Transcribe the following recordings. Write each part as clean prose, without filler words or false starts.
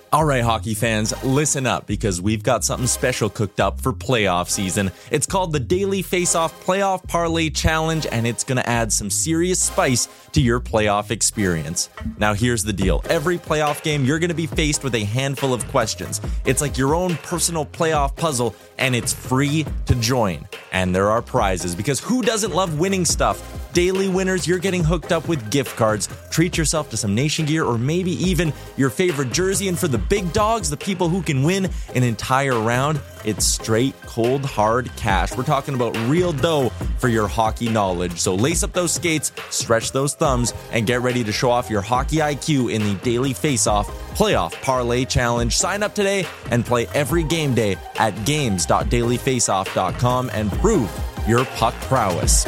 All right, hockey fans, listen up because we've got something special cooked up for playoff season. It's called the Daily Face-Off Playoff Parlay Challenge, and it's going to add some serious spice to your playoff experience. Now, here's the deal. Every playoff game, you're going to be faced with a handful of questions. It's like your own personal playoff puzzle, and it's free to join. And there are prizes, because who doesn't love winning stuff? Daily winners, you're getting hooked up with gift cards. Treat yourself to some Nation gear or maybe even your favorite jersey. And for the big dogs, the people who can win an entire round, it's straight, cold, hard cash. We're talking about real dough for your hockey knowledge. So lace up those skates, stretch those thumbs, and get ready to show off your hockey IQ in the Daily Face-Off Playoff Parlay Challenge. Sign up today and play every game day at games.dailyfaceoff.com and prove your puck prowess.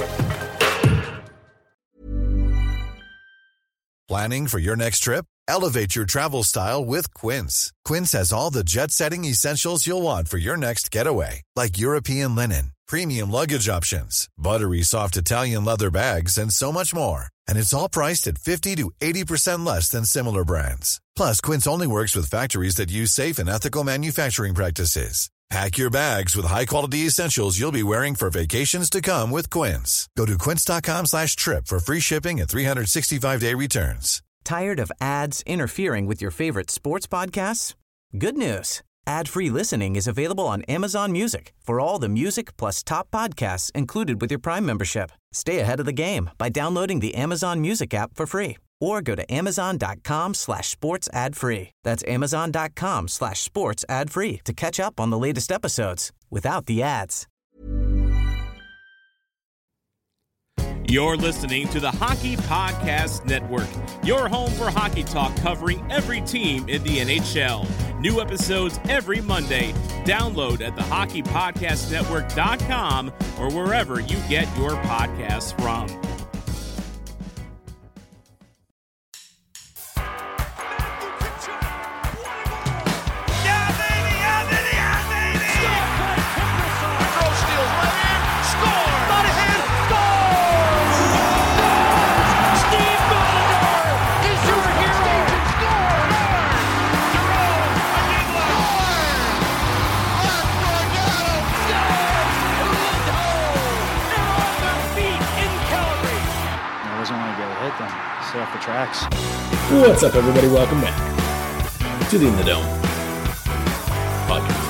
Planning for your next trip? Elevate your travel style with Quince. Quince has all the jet-setting essentials you'll want for your next getaway, like European linen, premium luggage options, buttery soft Italian leather bags, and so much more. And it's all priced at 50 to 80% less than similar brands. Plus, Quince only works with factories that use safe and ethical manufacturing practices. Pack your bags with high-quality essentials you'll be wearing for vacations to come with Quince. Go to quince.com/trip for free shipping and 365-day returns. Tired of ads interfering with your favorite sports podcasts? Good news. Ad-free listening is available on Amazon Music for all the music plus top podcasts included with your Prime membership. Stay ahead of the game by downloading the Amazon Music app for free or go to amazon.com/sports ad free. That's amazon.com/sports ad free to catch up on the latest episodes without the ads. You're listening to the Hockey Podcast Network, your home for hockey talk covering every team in the NHL. New episodes every Monday. Download at thehockeypodcastnetwork.com or wherever you get your podcasts from. Off the tracks. What's up, everybody? Welcome back to the In the Dome podcast.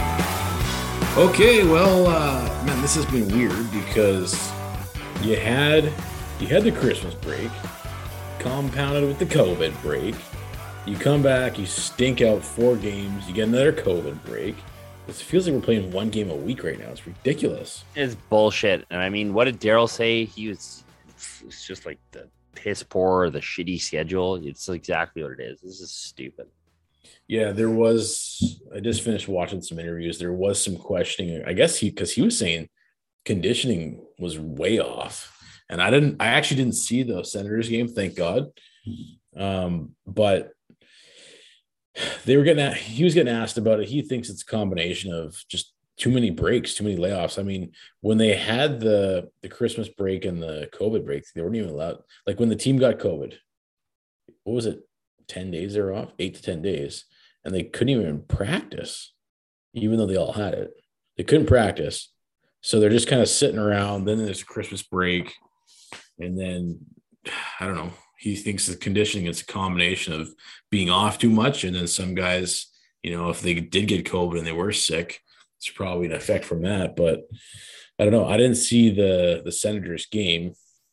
Okay, well, man, this has been weird because you had the Christmas break, compounded with the COVID break. You come back, you stink out 4 games, you get another COVID break. It feels like we're playing 1 game a week right now. It's ridiculous. It's bullshit. And I mean, what did Daryl say? It's just like the piss poor or the shitty schedule. It's exactly what it is. This is stupid. Yeah, I just finished watching some interviews. There was some questioning. I guess because he was saying conditioning was way off. And I actually didn't see the Senators game, thank God. But he was getting asked about it. He thinks it's a combination of just too many breaks, too many layoffs. I mean, when they had the Christmas break and the COVID break, they weren't even allowed. Like when the team got COVID, what was it? 10 days they were off, 8 to 10 days. And they couldn't even practice, even though they all had it. They couldn't practice. So they're just kind of sitting around. Then there's Christmas break. And then, I don't know. He thinks the conditioning is a combination of being off too much. And then some guys, if they did get COVID and they were sick, it's probably an effect from that, but I don't know. I didn't see the Senators game.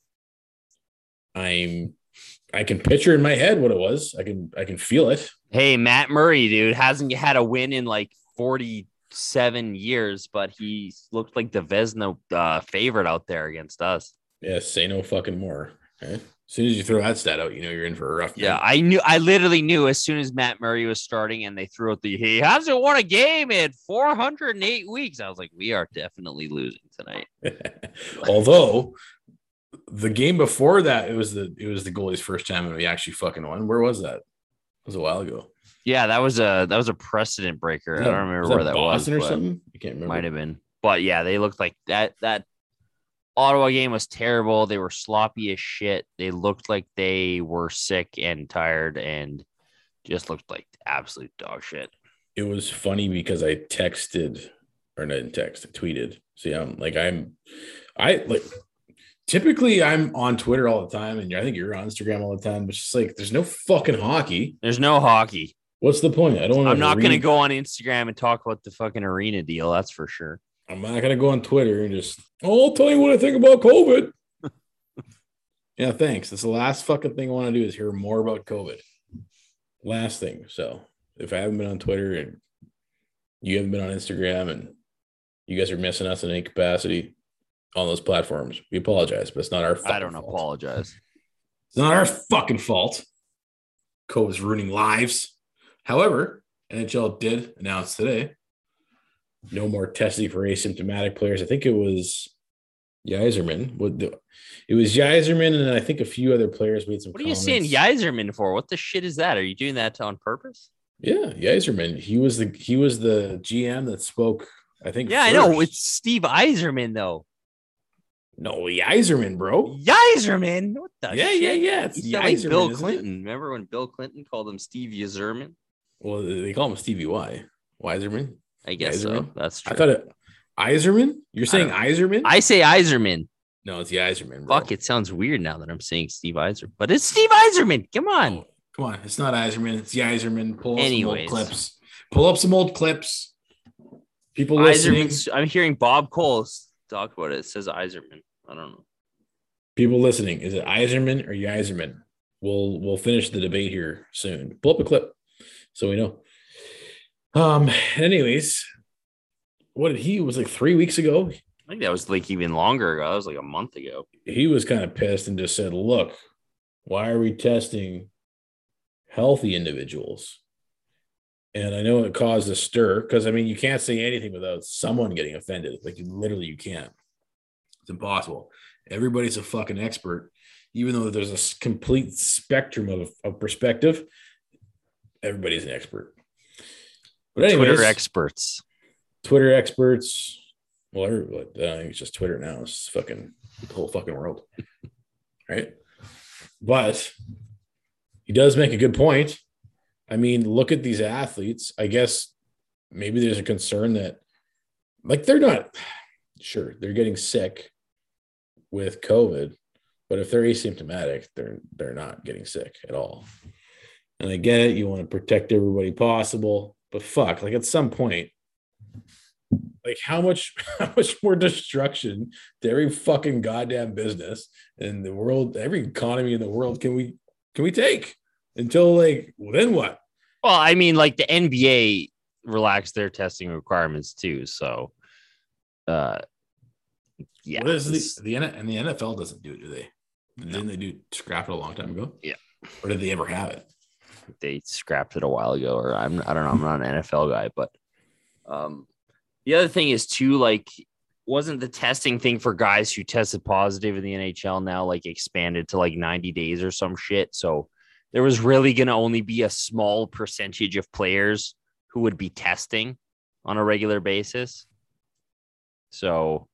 I can picture in my head what it was. I can feel it. Hey, Matt Murray, dude, hasn't had a win in like 47 years, but he looked like the Vezina favorite out there against us. Yeah, say no fucking more. Okay? As soon as you throw that stat out, you're in for a rough Yeah, night. I literally knew as soon as Matt Murray was starting and they threw out he hasn't won a game in 408 weeks. I was like, we are definitely losing tonight. Although the game before that, it was the goalie's first time and we actually fucking won. Where was that? It was a while ago. Yeah, that was a precedent breaker. I don't remember where that was. Boston or something? I can't remember. Might have been. But yeah, they looked like that Ottawa game was terrible. They were sloppy as shit. They looked like they were sick and tired, and Just looked like absolute dog shit. It was funny because I texted, or not text, I tweeted. See, typically I'm on Twitter all the time, and I think you're on Instagram all the time, but it's just like there's no fucking hockey. There's no hockey. What's the point? I'm not going to go on Instagram and talk about the fucking arena deal. That's for sure. I'm not going to go on Twitter and just, I'll tell you what I think about COVID. Yeah, thanks. That's the last fucking thing I want to do is hear more about COVID. Last thing. So if I haven't been on Twitter and you haven't been on Instagram and you guys are missing us in any capacity on those platforms, we apologize, but it's not our fault. I don't apologize. It's not our fucking fault. COVID's ruining lives. However, NHL did announce today no more testing for asymptomatic players. I think it was Yzerman. It was Yzerman, and I think a few other players made some comments. What are you saying Yzerman for? What the shit is that? Are you doing that on purpose? Yeah, Yzerman. He was the GM that spoke, I think. Yeah, first. I know. It's Steve Yzerman, though. No, Yzerman, bro. Yzerman? What the shit? Yeah. It's Yzerman, like Bill Clinton. Remember when Bill Clinton called him Steve Yzerman? Well, they call him Stevie Y. Yzerman? I guess Yzerman? So. That's true. I thought it. Yzerman? You're saying Yzerman? I say Yzerman. No, it's Yzerman, bro. Fuck, it sounds weird now that I'm saying Steve Yzerman. But it's Steve Yzerman. Come on. Oh, come on. It's not Yzerman. It's Yzerman. Pull up some old clips. Pull up some old clips. People listening. I'm hearing Bob Cole talk about it. It says Yzerman. I don't know. People listening. Is it Yzerman or Yzerman? We'll finish the debate here soon. Pull up a clip so we know. Anyways, what did he? It was like 3 weeks ago. I think that was like even longer ago. That was like a month ago. He was kind of pissed and just said, look, why are we testing healthy individuals? And I know it caused a stir because, I mean, you can't say anything without someone getting offended. Like, you can't. It's impossible. Everybody's a fucking expert, even though there's a complete spectrum of perspective. Everybody's an expert. But anyways, Twitter experts. Well, I think it's just Twitter now. It's fucking the whole fucking world, right? But he does make a good point. I mean, look at these athletes. I guess maybe there's a concern that, like, they're not sure they're getting sick with COVID, but if they're asymptomatic, they're not getting sick at all. And I get it. You want to protect everybody possible, but fuck, like at some point, like how much more destruction to every fucking goddamn business in the world, every economy in the world can we take until like, well, then what? Well, I mean, like the NBA relaxed their testing requirements too. So, yeah. What is the NFL doesn't do it, do they? No. Didn't they scrap it a long time ago? Yeah. Or did they ever have it? They scrapped it a while ago, or I don't know. I'm not an NFL guy, but the other thing is too, like, wasn't the testing thing for guys who tested positive in the NHL now like expanded to like 90 days or some shit? So there was really going to only be a small percentage of players who would be testing on a regular basis. So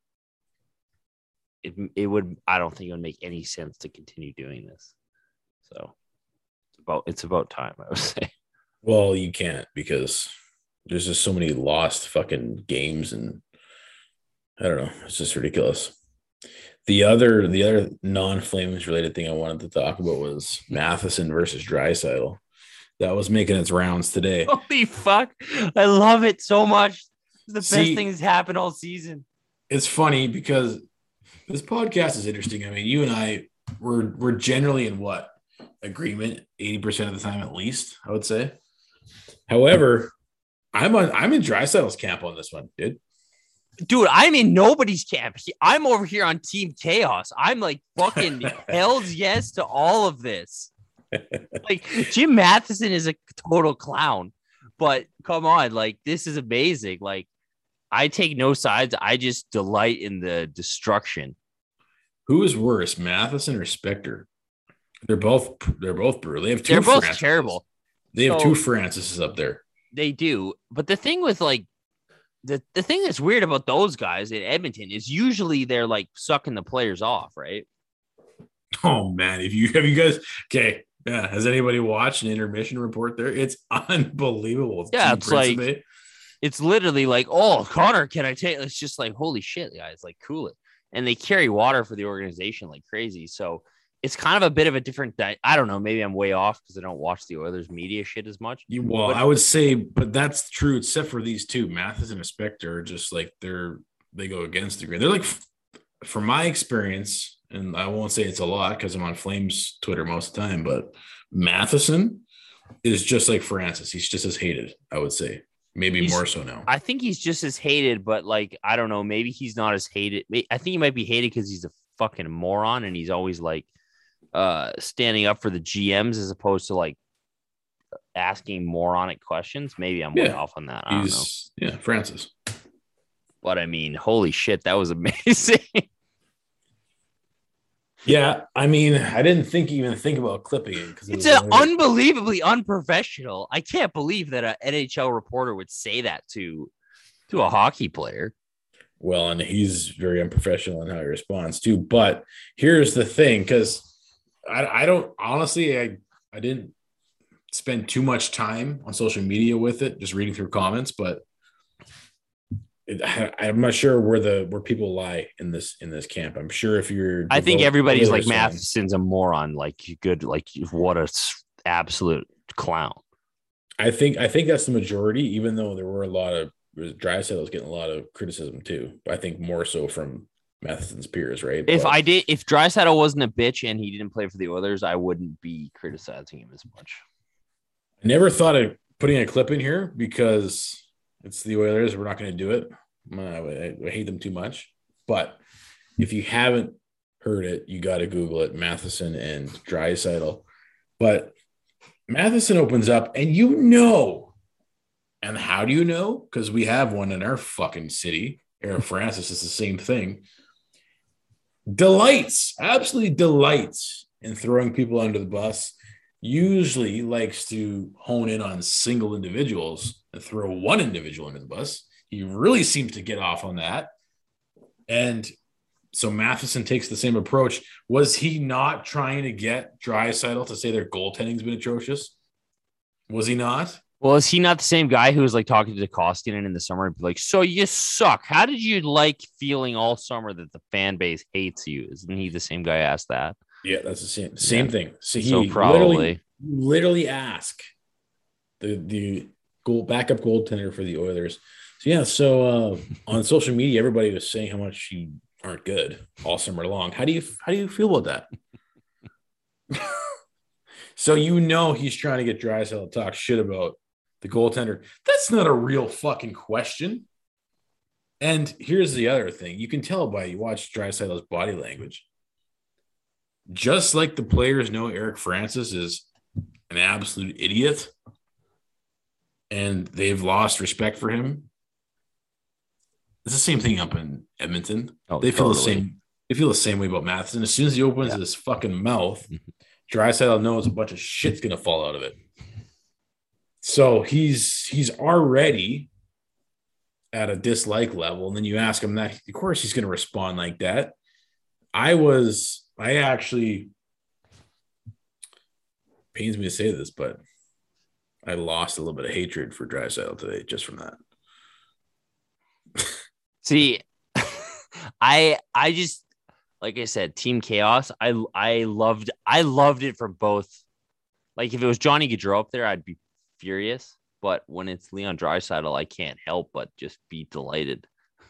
it would, I don't think it would make any sense to continue doing this. So it's about time, I would say. Well, you can't because there's just so many lost fucking games, and I don't know. It's just ridiculous. The other non-Flames related thing I wanted to talk about was Matheson versus Draisaitl. That was making its rounds today. Holy fuck. I love it so much. It's the best thing that's happened all season. It's funny because this podcast is interesting. I mean, you and I, we're generally in agreement 80% of the time at least, I would say. However, I'm in Draisaitl's camp on this one, dude. Dude, I'm in nobody's camp. I'm over here on Team Chaos. I'm like fucking hell's yes to all of this. Like, Jim Matheson is a total clown, but come on, like, this is amazing. Like, I take no sides. I just delight in the destruction. Who is worse, Matheson or Spector? They're both brutal. They have two. They're both Francis. Terrible. They have two Francis up there. They do, but the thing with like the thing that's weird about those guys in Edmonton is usually they're like sucking the players off, right? Oh man, have you guys? Okay, Yeah. Has anybody watched an intermission report there? It's unbelievable. Yeah, Gene it's like Principe. it's literally like, oh, Connor, can I take? It's just like, holy shit, guys, like cool it. And they carry water for the organization like crazy. So it's kind of a bit of a different. I don't know. Maybe I'm way off because I don't watch the Oilers media shit as much. Well, I would say, but that's true, except for these two, Matheson and Spector, are just like they go against the grain. They're like, from my experience, and I won't say it's a lot because I'm on Flames Twitter most of the time, but Matheson is just like Francis. He's just as hated, I would say. Maybe more so now. I think he's just as hated, but like, I don't know. Maybe he's not as hated. I think he might be hated because he's a fucking moron and he's always like standing up for the GMs as opposed to like asking moronic questions. Maybe I'm way off on that. I don't know. Yeah, Francis. But I mean, holy shit, that was amazing. Yeah, I mean, I didn't even think about clipping it because it's unbelievably unprofessional. I can't believe that an NHL reporter would say that to a hockey player. Well, and he's very unprofessional in how he responds too. But here's the thing, because I don't honestly, I didn't spend too much time on social media with it, just reading through comments, but I'm not sure where people lie in this camp. I'm sure if you're, I think everybody's like Matheson's a moron. Like good, like what a absolute clown. I think that's the majority, even though there were a lot of Draisaitl was getting a lot of criticism too. But I think more so from Matheson's peers, right? If Draisaitl wasn't a bitch and he didn't play for the Oilers, I wouldn't be criticizing him as much. I never thought of putting a clip in here because it's the Oilers. We're not going to do it. I hate them too much. But if you haven't heard it, you got to Google it, Matheson and Draisaitl. But Matheson opens up, and and how do you know? Because we have one in our fucking city. Eric Francis is the same thing. Absolutely delights in throwing people under the bus. Usually likes to hone in on single individuals and throw one individual under the bus. He really seems to get off on that. And so Matheson takes the same approach. Was he not trying to get Draisaitl to say their goaltending's been atrocious? Was he not? Well, is he not the same guy who was like talking to Koskinen in the summer and be like, so you suck. How did you like feeling all summer that the fan base hates you? Isn't he the same guy asked that? Yeah, that's the same thing. So he probably literally asked the backup goaltender for the Oilers. So on social media, everybody was saying how much you aren't good all summer long. How do you feel about that? So he's trying to get Draisaitl to talk shit about the goaltender. That's not a real fucking question. And here's the other thing. You can tell by you watch Draisaitl's body language. Just like the players know Eric Francis is an absolute idiot and they've lost respect for him. It's the same thing up in Edmonton. They feel the same. They feel the same way about Matheson. As soon as he opens his fucking mouth, Draisaitl knows a bunch of shit's going to fall out of it. So he's already at a dislike level. And then you ask him that, of course he's going to respond like that. I actually, pains me to say this, but I lost a little bit of hatred for Draisaitl today just from that. See, I just, like I said, Team Chaos. I loved it for both. Like if it was Johnny Gaudreau up there, I'd be furious. But when it's Leon Draisaitl, I can't help but just be delighted.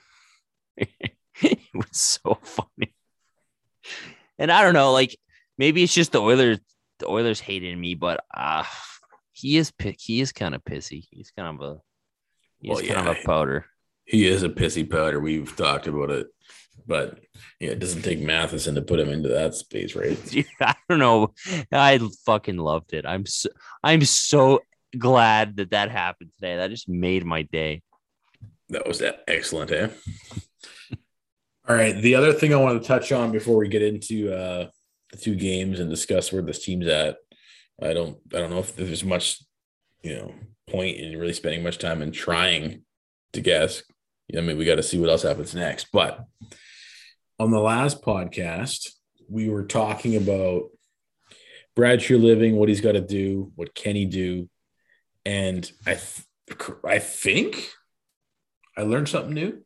It was so funny. And I don't know, like maybe it's just the Oilers hated me, but he is kind of pissy. He's kind of a powder. He is a pissy powder. We've talked about it, but it doesn't take Matheson to put him into that space, right? Dude, I don't know. I fucking loved it. I'm so glad that happened today. That just made my day. That was excellent, eh? All right. The other thing I want to touch on before we get into the two games and discuss where this team's at, I don't know if there's much, point in really spending much time in trying to guess. I mean, we got to see what else happens next. But on the last podcast, we were talking about Bradshaw living, what he's got to do, what can he do, and I think I learned something new.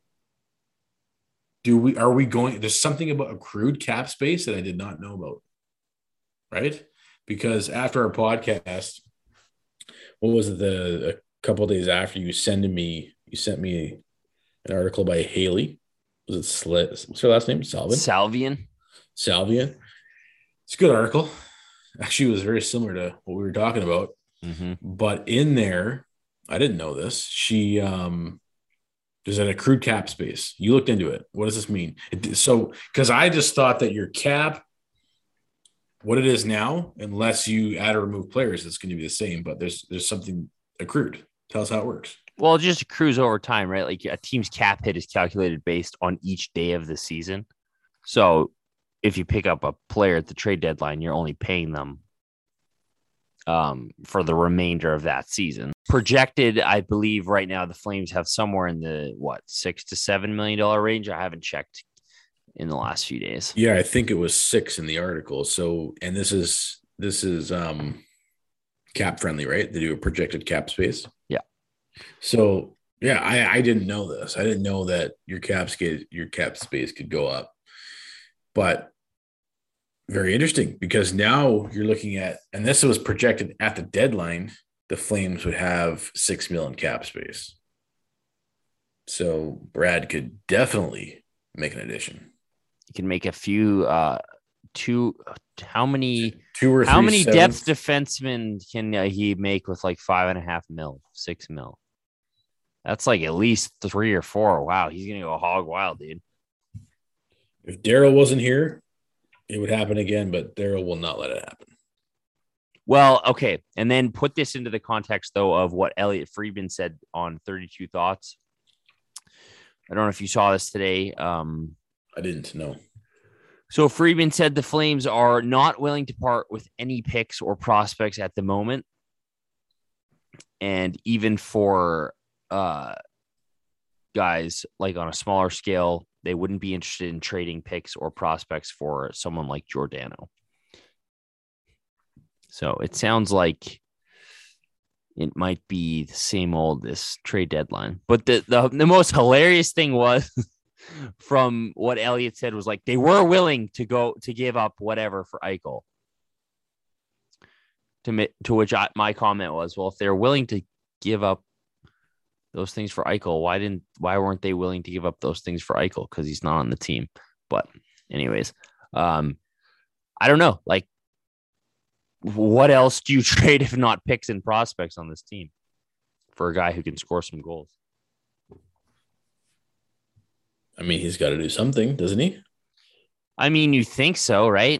Are we going? There's something about accrued cap space that I did not know about, right? Because after our podcast, what was it? A couple of days after you sent me an article by Haley. Was it what's her last name? Salvian. It's a good article. Actually, it was very similar to what we were talking about. Mm-hmm. But in there, I didn't know this. She there's an accrued cap space. You looked into it. What does this mean? Because I just thought that your cap, what it is now, unless you add or remove players, it's going to be the same. But there's something accrued. Tell us how it works. Well, it just accrues over time, right? Like a team's cap hit is calculated based on each day of the season. So if you pick up a player at the trade deadline, you're only paying them for the remainder of that season. Projected, I believe right now the Flames have somewhere in the $6 to $7 million range. I haven't checked in the last few days. Yeah, I think it was 6 in the article. So, and this is cap friendly, right? They do a projected cap space. Yeah. So yeah, I didn't know this. I didn't know that your cap space could go up, but very interesting because now you're looking at, and this was projected at the deadline, the Flames would have $6 million cap space. So Brad could definitely make an addition. You can make a few, how many sevenths? depth defensemen can he make with like $5.5 million, $6 million? That's like at least 3 or 4. Wow, he's gonna go hog wild, dude. If Daryl wasn't here, it would happen again, but Daryl will not let it happen. Well, okay. And then put this into the context, though, of what Elliot Friedman said on 32 Thoughts. I don't know if you saw this today. I didn't know. So Friedman said the Flames are not willing to part with any picks or prospects at the moment. And even for guys like on a smaller scale, they wouldn't be interested in trading picks or prospects for someone like Giordano. So it sounds like it might be the same old this trade deadline. But the most hilarious thing was from what Elliot said was like they were willing to give up whatever for Eichel. To which my comment was, well, if they're willing to give up those things for Eichel, why weren't they willing to give up those things for Eichel? Because he's not on the team. But anyways, I don't know. Like, what else do you trade if not picks and prospects on this team for a guy who can score some goals? I mean, he's got to do something, doesn't he? I mean, you think so, right?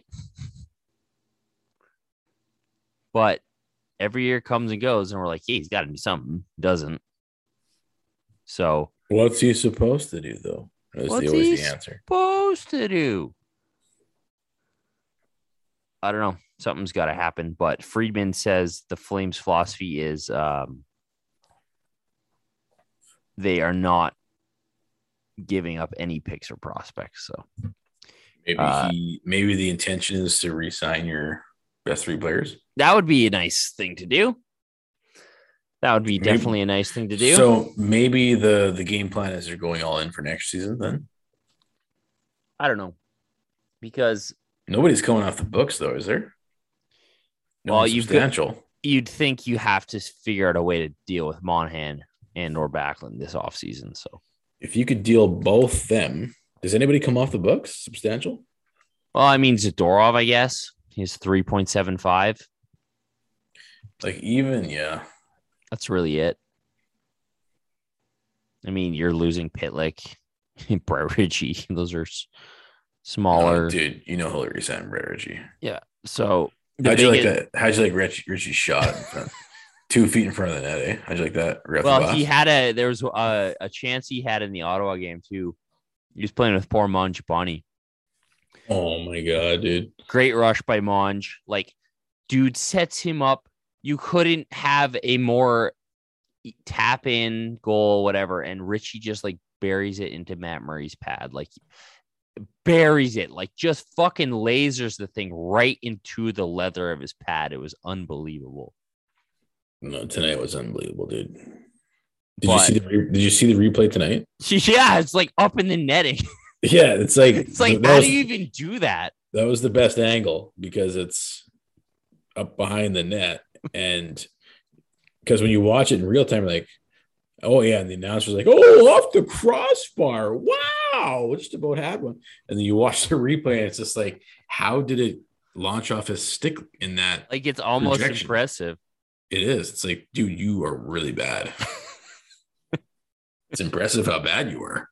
But every year comes and goes, and we're like, hey, he's got to do something. Doesn't. So what's he supposed to do, though? What's he supposed to do? I don't know. Something's got to happen. But Friedman says the Flames' philosophy is they are not giving up any picks or prospects. So maybe the intention is to re-sign your best 3 players. That would be a nice thing to do. That would be definitely a nice thing to do. So maybe the game plan is they're going all in for next season then? I don't know. Because nobody's coming off the books, though, is there? Well, you'd think you have to figure out a way to deal with Monahan and or Backlund this offseason. So if you could deal both them, does anybody come off the books substantial? Well, I mean, Zadorov, I guess. He's 3.75. Like even, yeah. That's really it. I mean, you're losing Pitlick, Brett Ritchie. Those are smaller. Oh, dude, you know he'll resign Brett Ritchie. Yeah. So how'd you like that? How'd you like Ritchie's shot in front, 2 feet in front of the net? Eh? How'd you like that? Well, there was a chance he had in the Ottawa game too. He was playing with poor Mangiapane. Oh my god, dude! Great rush by Monge. Like, dude sets him up. You couldn't have a more tap in goal, whatever, and Ritchie just like buries it into Matt Murray's pad. Like, buries it, like just fucking lasers the thing right into the leather of his pad. It was unbelievable. No, tonight was unbelievable, dude. Did you see the replay tonight? Yeah, it's like up in the netting. Yeah, it's like how do you even do that? That was the best angle because it's up behind the net, and because when you watch it in real time, you're like, oh yeah, and the announcer's like, oh, off the crossbar, wow, just about had one. And then you watch the replay, and it's just like, how did it launch off his stick in that? Like, it's almost projection? impressive. It is. It's like, dude, you are really bad. It's impressive how bad you were.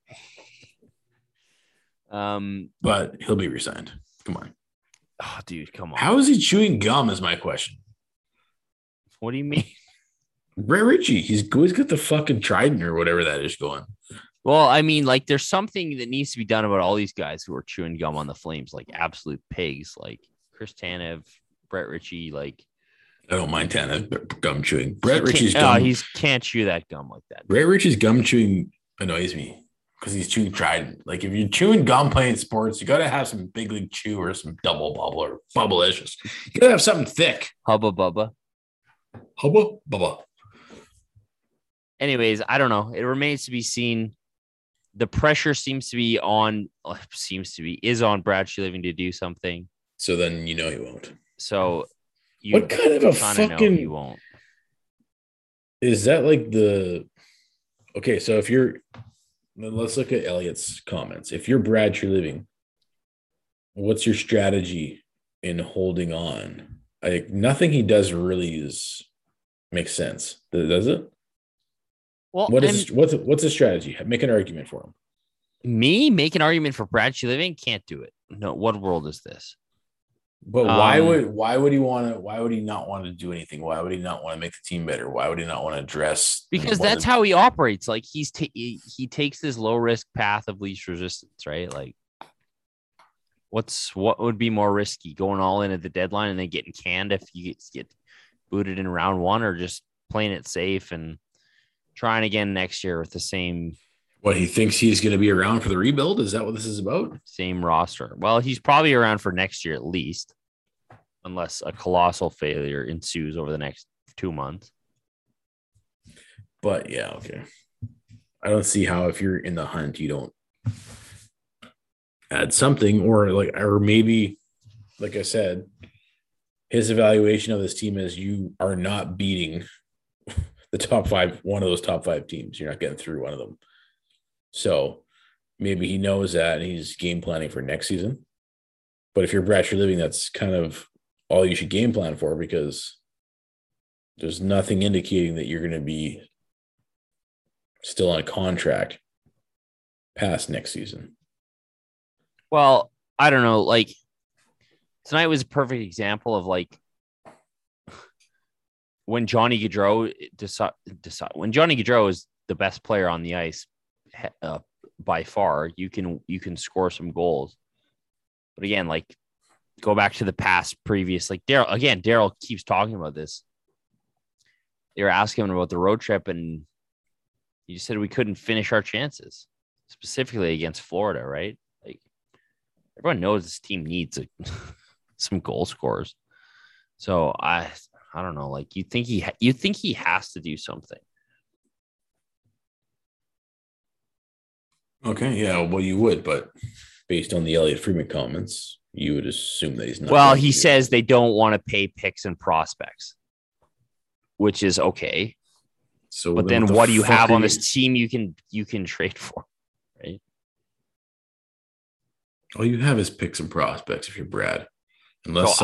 But he'll be resigned. Come on. Oh, dude, come on. How is he chewing gum is my question. What do you mean? Brett Ritchie, he's always got the fucking Trident or whatever that is going. Well, I mean, like, there's something that needs to be done about all these guys who are chewing gum on the Flames, like absolute pigs, like Chris Tanev, Brett Ritchie, like. I don't mind Tanev gum chewing. Brett Ritchie's gum. He can't chew that gum like that. Brett Ritchie's gum chewing annoys me because he's chewing Trident. Like, if you're chewing gum playing sports, you got to have some big league chew or some double bubble or bubblicious. You got to have something thick. Hubba bubba. Hubba bubba. Anyways, I don't know. It remains to be seen. The pressure is on Brad Treliving to do something. So then you know he won't. So what kind of a fucking he won't. Is that like the okay? So if you're, let's look at Elliot's comments. If you're Brad Treliving, what's your strategy in holding on? Like, nothing he does really makes sense. Does it? Well, what's a strategy? Make an argument for him. Me make an argument for Brad Treliving? Can't do it. No, what world is this? But why would he not want to do anything? Why would he not want to make the team better? Why would he not want to address? Because that's how he operates. Like, he takes this low risk path of least resistance, right? Like, what would be more risky, going all in at the deadline and then getting canned if you get booted in round one, or just playing it safe and trying again next year with the same. What, he thinks he's going to be around for the rebuild? Is that what this is about? Same roster. Well, he's probably around for next year at least, unless a colossal failure ensues over the next 2 months. But yeah, okay. I don't see how, if you're in the hunt, you don't add something, or maybe, like I said, his evaluation of this team is you are not beating the top five, one of those top five teams. You're not getting through one of them. So maybe he knows that and he's game planning for next season. But if you're Brad Treliving, that's kind of all you should game plan for, because there's nothing indicating that you're going to be still on a contract past next season. Well, I don't know. Like, tonight was a perfect example of, like, when Johnny Gaudreau when Johnny Gaudreau is the best player on the ice by far, you can score some goals. But again, like, go back to the previous, like, Daryl keeps talking about this. They were asking him about the road trip, and he just said we couldn't finish our chances, specifically against Florida, right? Like, everyone knows this team needs some goal scorers. So I don't know. Like, you think he has to do something. Okay, yeah, well, you would, but based on the Elliot Friedman comments, you would assume that he's not. Well, he says they don't want to pay picks and prospects, which is okay. So, but then what do you have on this team you can trade for, right? All you have is picks and prospects if you're Brad, unless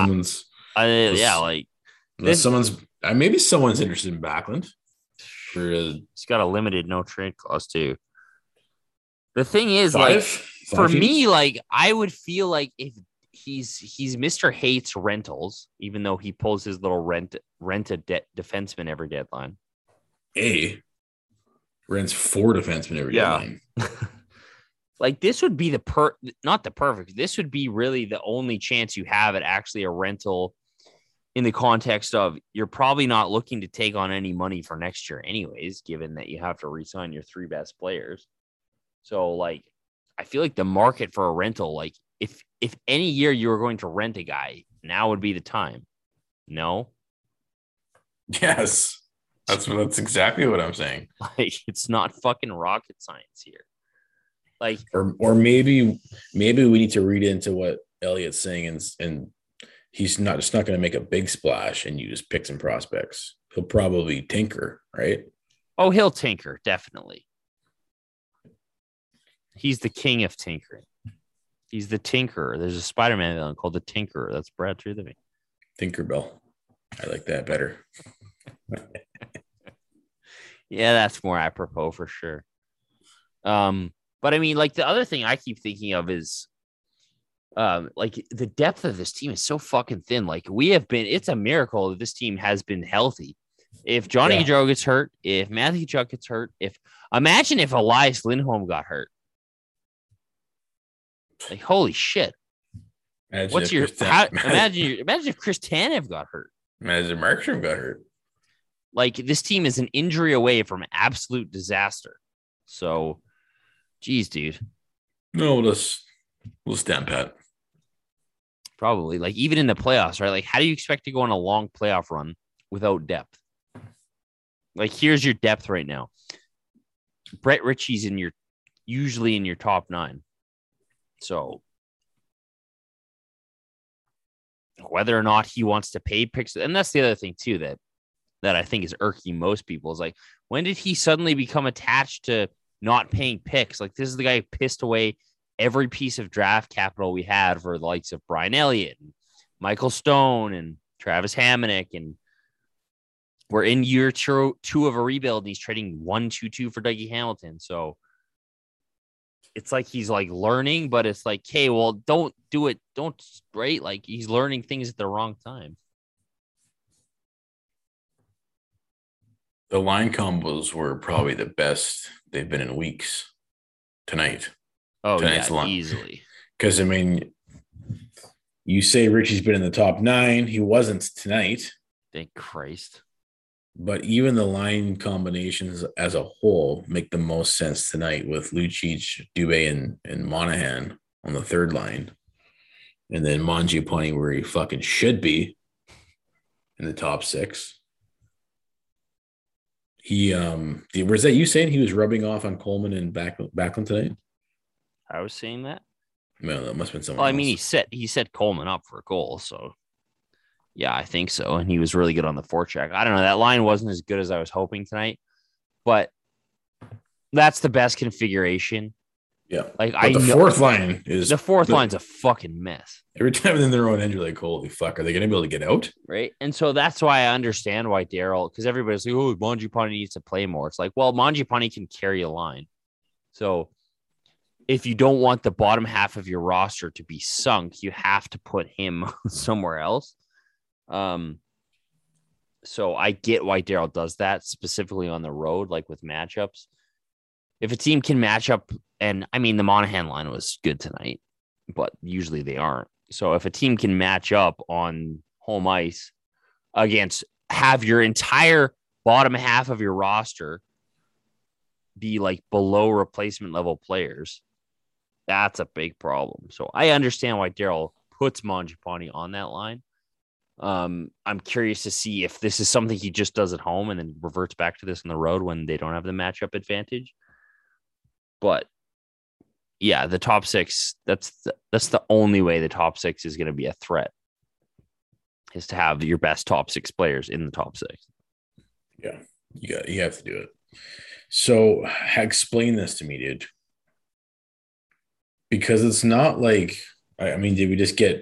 maybe someone's interested in Backlund. He's got a limited no trade clause too. The thing is, for me, like, I would feel like if he's Mr. Hates rentals, even though he pulls his little rent a defenseman every deadline. Rents 4 defensemen every deadline. Like, this would be not the perfect. This would be really the only chance you have at actually a rental, in the context of you're probably not looking to take on any money for next year anyways, given that you have to re-sign your 3 best players. So, like, I feel like the market for a rental, like if any year you were going to rent a guy, now would be the time. No, Yes, that's exactly what I'm saying. like it's not fucking rocket science here. Like, Or maybe we need to read into what Elliott's saying, and he's just not going to make a big splash and use picks and prospects. He'll probably tinker, right? oh, he'll tinker, definitely. He's the king of tinkering. He's the tinkerer. There's a Spider-Man villain called the Tinkerer. That's Brad Trethewey. Tinkerbell. I like that better. Yeah, that's more apropos for sure. But I mean, like the other thing I keep thinking of is like the depth of this team is so fucking thin. Like it's a miracle that this team has been healthy. If Johnny Gaudreau gets hurt, if Matthew Tkachuk gets hurt, imagine if Elias Lindholm got hurt. Like, holy shit. Imagine if Chris Tanev got hurt. Imagine if Markstrom got hurt. Like, this team is an injury away from absolute disaster. So, geez, dude. No, we'll stand pat. Probably. Like, even in the playoffs, right? Like, how do you expect to go on a long playoff run without depth? Like, here's your depth right now. Brett Ritchie's usually in your top 9. So, whether or not he wants to pay picks, and that's the other thing, too, that I think is irking most people is like, when did he suddenly become attached to not paying picks? Like, this is the guy who pissed away every piece of draft capital we had for the likes of Brian Elliott and Michael Stone and Travis Hamonic. And we're in year two of a rebuild, and he's trading 1-2-2 for Dougie Hamilton. So it's like he's like learning, but it's like, hey, well, don't do it. Don't, right? Like, he's learning things at the wrong time. The line combos were probably the best they've been in weeks tonight. Oh, Tonight's yeah, easily. Because, I mean, you say Richie's been in the top 9. He wasn't tonight. Thank Christ. But even the line combinations as a whole make the most sense tonight with Lucic, Dubé, and Monahan on the third line. And then Mangiapane where he fucking should be in the top 6. He was that you saying he was rubbing off on Coleman and Backlund tonight? I was saying that. No, that must have been someone. Well, I else. mean, he set Coleman up for a goal, so yeah, I think so. And he was really good on the forecheck. I don't know. That line wasn't as good as I was hoping tonight, but that's the best configuration. Yeah, like fourth line is the fourth line's a fucking mess. Every time in their own end, you're like, holy fuck, are they going to be able to get out? Right. And so that's why I understand why Daryl, because everybody's like, oh, Mangiapane needs to play more. It's like, well, Mangiapane can carry a line. So if you don't want the bottom half of your roster to be sunk, you have to put him somewhere else. So I get why Daryl does that specifically on the road, like with matchups. If a team can match up, and I mean, the Monahan line was good tonight, but usually they aren't. So if a team can match up on home ice against, have your entire bottom half of your roster be like below replacement level players, that's a big problem. So I understand why Daryl puts Mangiapane on that line. I'm curious to see if this is something he just does at home and then reverts back to this on the road when they don't have the matchup advantage. But yeah, the top 6, that's the only way the top 6 is going to be a threat, is to have your best top 6 players in the top 6. Yeah, you have to do it. So explain this to me, dude. Because it's not like, I mean, did we just get,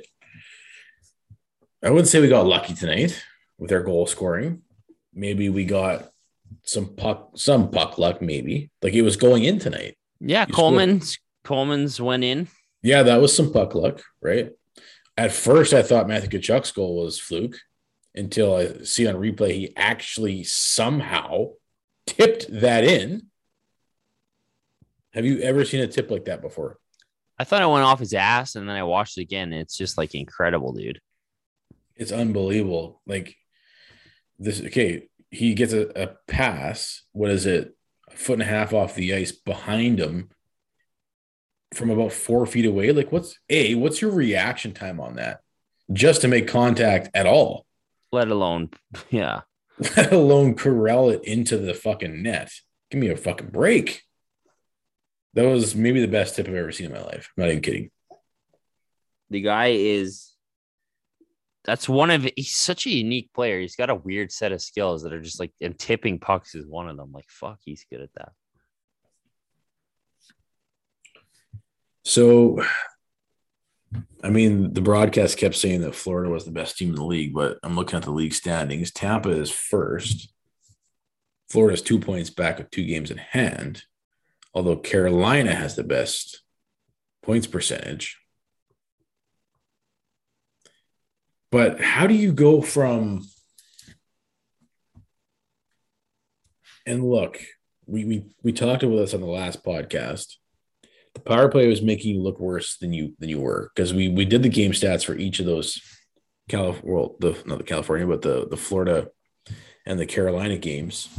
I wouldn't say we got lucky tonight with our goal scoring. Maybe we got some puck luck, maybe. Like it was going in tonight. Yeah, Coleman's went in. Yeah, that was some puck luck, right? At first, I thought Matthew Tkachuk's goal was fluke until I see on replay he actually somehow tipped that in. Have you ever seen a tip like that before? I thought it went off his ass, and then I watched it again. And it's just like incredible, dude. It's unbelievable. Like this, okay, he gets a pass. What is it? A foot and a half off the ice behind him. from about 4 feet away. Like, what's your reaction time on that? Just to make contact at all, let alone, yeah, let alone corral it into the fucking net. Give me a fucking break. That was maybe the best tip I've ever seen in my life. I'm not even kidding. The guy he's such a unique player. He's got a weird set of skills that are just like, and tipping pucks is one of them. Like, fuck, he's good at that. So, I mean, the broadcast kept saying that Florida was the best team in the league, but I'm looking at the league standings. Tampa is first. Florida's 2 points back with 2 games in hand, although Carolina has the best points percentage. But how do you go from – and look, we talked about this on the last podcast. The power play was making you look worse than you were, because we did the game stats for each of those not the California, but the Florida and the Carolina games.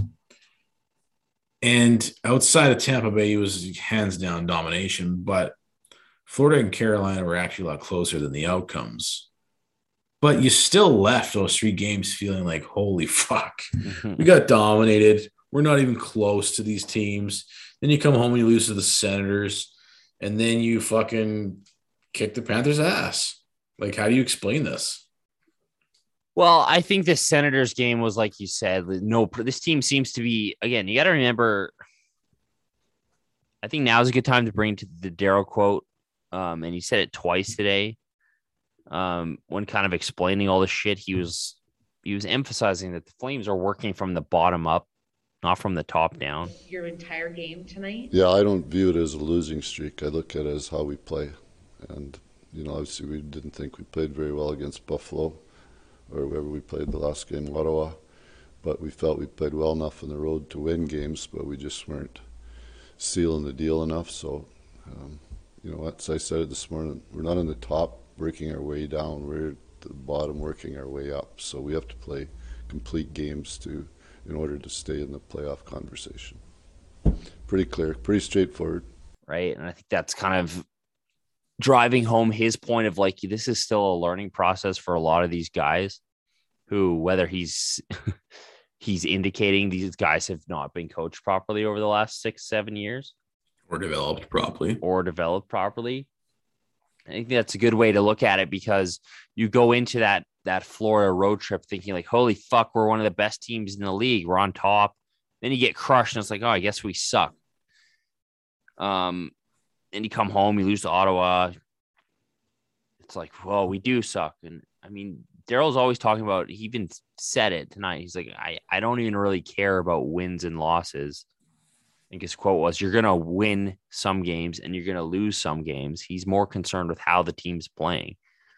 And outside of Tampa Bay, it was hands down domination, but Florida and Carolina were actually a lot closer than the outcomes. But you still left those 3 games feeling like, holy fuck, we got dominated. We're not even close to these teams. Then you come home and you lose to the Senators, and then you fucking kick the Panthers' ass. Like, how do you explain this? Well, I think the Senators game was, like you said, this team seems to be, again, you got to remember, I think now is a good time to bring to the Darryl quote. And he said it twice today. When kind of explaining all this shit, he was emphasizing that the Flames are working from the bottom up, not from the top down. Your entire game tonight? Yeah, I don't view it as a losing streak. I look at it as how we play. And, obviously we didn't think we played very well against Buffalo or wherever we played the last game, Ottawa. But we felt we played well enough on the road to win games, but we just weren't sealing the deal enough. So, as I said it this morning, we're not on the top working our way down. We're at the bottom working our way up. So we have to play complete games in order to stay in the playoff conversation. Pretty clear, pretty straightforward. Right, and I think that's kind of driving home his point of, like, this is still a learning process for a lot of these guys who, whether he's indicating these guys have not been coached properly over the last 6-7 years. Or developed properly. I think that's a good way to look at it, because you go into that Florida road trip thinking like, holy fuck, we're one of the best teams in the league. We're on top. Then you get crushed and it's like, oh, I guess we suck. And you come home, you lose to Ottawa. It's like, well, we do suck. And I mean, Darryl's always talking about, he even said it tonight. He's like, I don't even really care about wins and losses. I think his quote was, you're going to win some games and you're going to lose some games. He's more concerned with how the team's playing.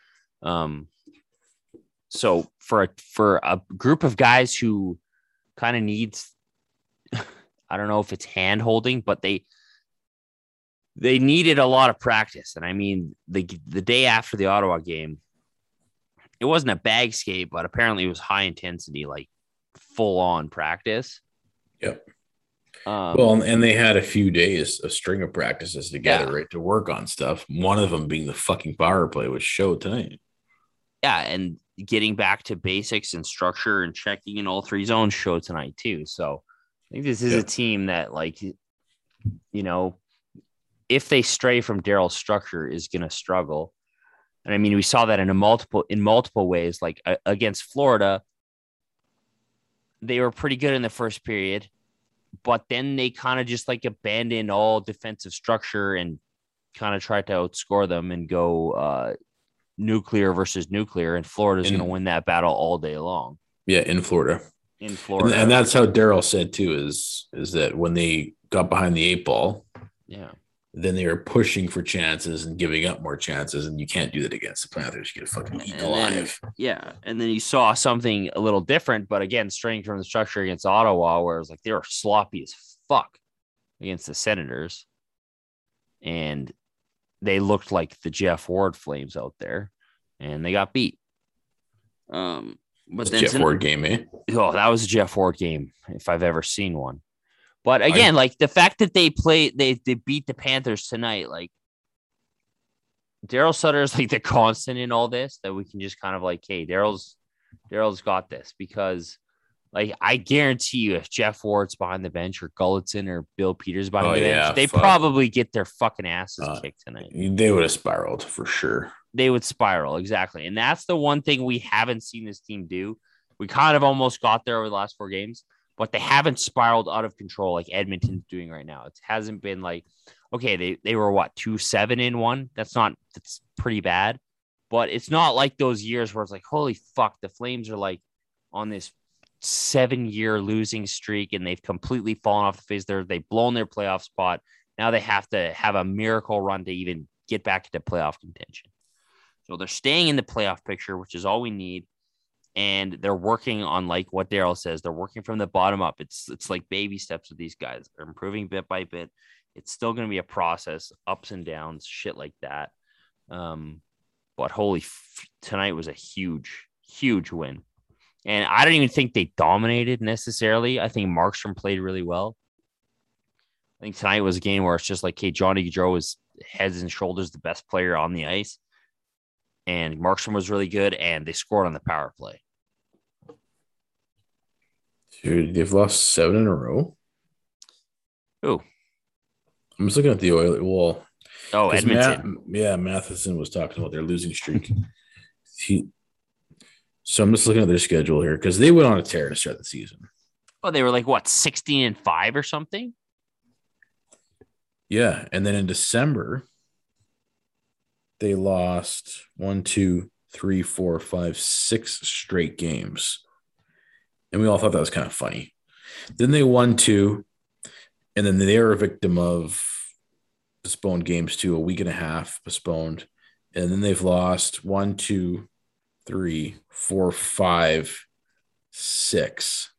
So for a group of guys who kind of needs, I don't know if it's hand holding, but they needed a lot of practice. And I mean, the day after the Ottawa game, it wasn't a bag skate, but apparently it was high intensity, like full on practice. Yep. Well, and they had a few days, a string of practices together, right, to work on stuff. One of them being the fucking power play, which showed tonight. Yeah, and getting back to basics and structure and checking in all 3 zones showed tonight too. So I think this is a team that, like, if they stray from Darryl's structure, is going to struggle. And I mean, we saw that in multiple ways. Like against Florida, they were pretty good in the first period, but then they kind of just like abandoned all defensive structure and kind of tried to outscore them and go nuclear versus nuclear. And Florida's going to win that battle all day long. Yeah, in Florida. And that's how Darryl said too, is that when they got behind the 8 ball, then they were pushing for chances and giving up more chances, and you can't do that against the Panthers. You get fucking eaten alive. And then you saw something a little different, but again, straying from the structure against Ottawa, where it was like they were sloppy as fuck against the Senators, and they looked like the Jeff Ward Flames out there, and they got beat. But then Jeff Ward game, eh? Oh, that was a Jeff Ward game if I've ever seen one. But again, like the fact that they beat the Panthers tonight, like Daryl Sutter is like the constant in all this that we can just kind of like, hey, Daryl's got this, because like I guarantee you if Jeff Ward's behind the bench or Gulletson or Bill Peters behind the bench, they probably get their fucking asses kicked tonight. They would have spiraled for sure. They would spiral, exactly. And that's the one thing we haven't seen this team do. We kind of almost got there over the last 4 games, but they haven't spiraled out of control like Edmonton's doing right now. It hasn't been like, okay, they were what, 2-7-1? That's pretty bad. But it's not like those years where it's like, holy fuck, the Flames are like on this 7-year losing streak and they've completely fallen off the face. They've blown their playoff spot. Now they have to have a miracle run to even get back into playoff contention. So they're staying in the playoff picture, which is all we need. And they're working on, like what Daryl says, they're working from the bottom up. It's like baby steps with these guys. They're improving bit by bit. It's still going to be a process, ups and downs, shit like that. But tonight was a huge, huge win. And I don't even think they dominated necessarily. I think Markstrom played really well. I think tonight was a game where it's just like, hey, Johnny Gaudreau was heads and shoulders the best player on the ice. And Markstrom was really good, and they scored on the power play. Dude, they've lost 7 in a row. Ooh. I'm just looking at the Oilers. Well, Edmonton. Matheson was talking about their losing streak. So I'm just looking at their schedule here because they went on a tear to start the season. Oh, they were like, what, 16-5 or something? Yeah, and then in December, they lost 6 straight games. And we all thought that was kind of funny. Then they won 2, and then they were a victim of postponed games too, a week and a half postponed. And then they've lost 1, 2, 3, 4, 5, 6.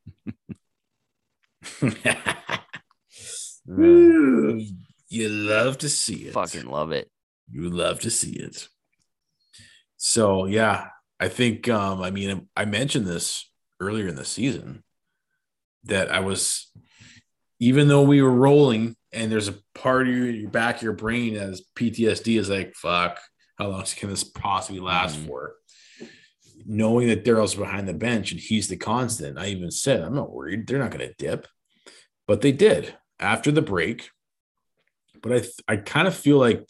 You love to see it. Fucking love it. You love to see it. So, yeah, I think, I mentioned this earlier in the season that even though we were rolling and there's a part of your back of your brain as PTSD is like, fuck, how long can this possibly last for? Knowing that Daryl's behind the bench and he's the constant, I even said, I'm not worried. They're not going to dip. But they did after the break. But I kind of feel like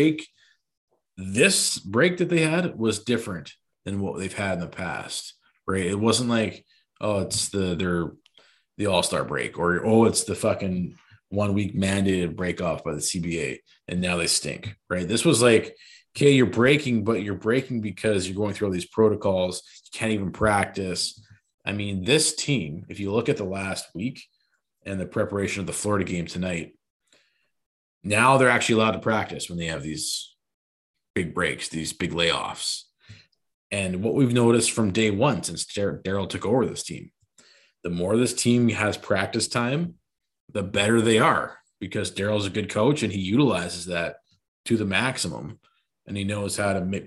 this break that they had was different than what they've had in the past, right? It wasn't like, oh, it's the All-Star break, or, oh, it's the fucking 1 week mandated break off by the CBA, and now they stink, right? This was like, okay, you're breaking, but you're breaking because you're going through all these protocols. You can't even practice. I mean, this team, if you look at the last week and the preparation of the Florida game tonight, now they're actually allowed to practice when they have these big breaks, these big layoffs. And what we've noticed from day one since Daryl took over this team, the more this team has practice time, the better they are, because Daryl's a good coach and he utilizes that to the maximum. And he knows how to,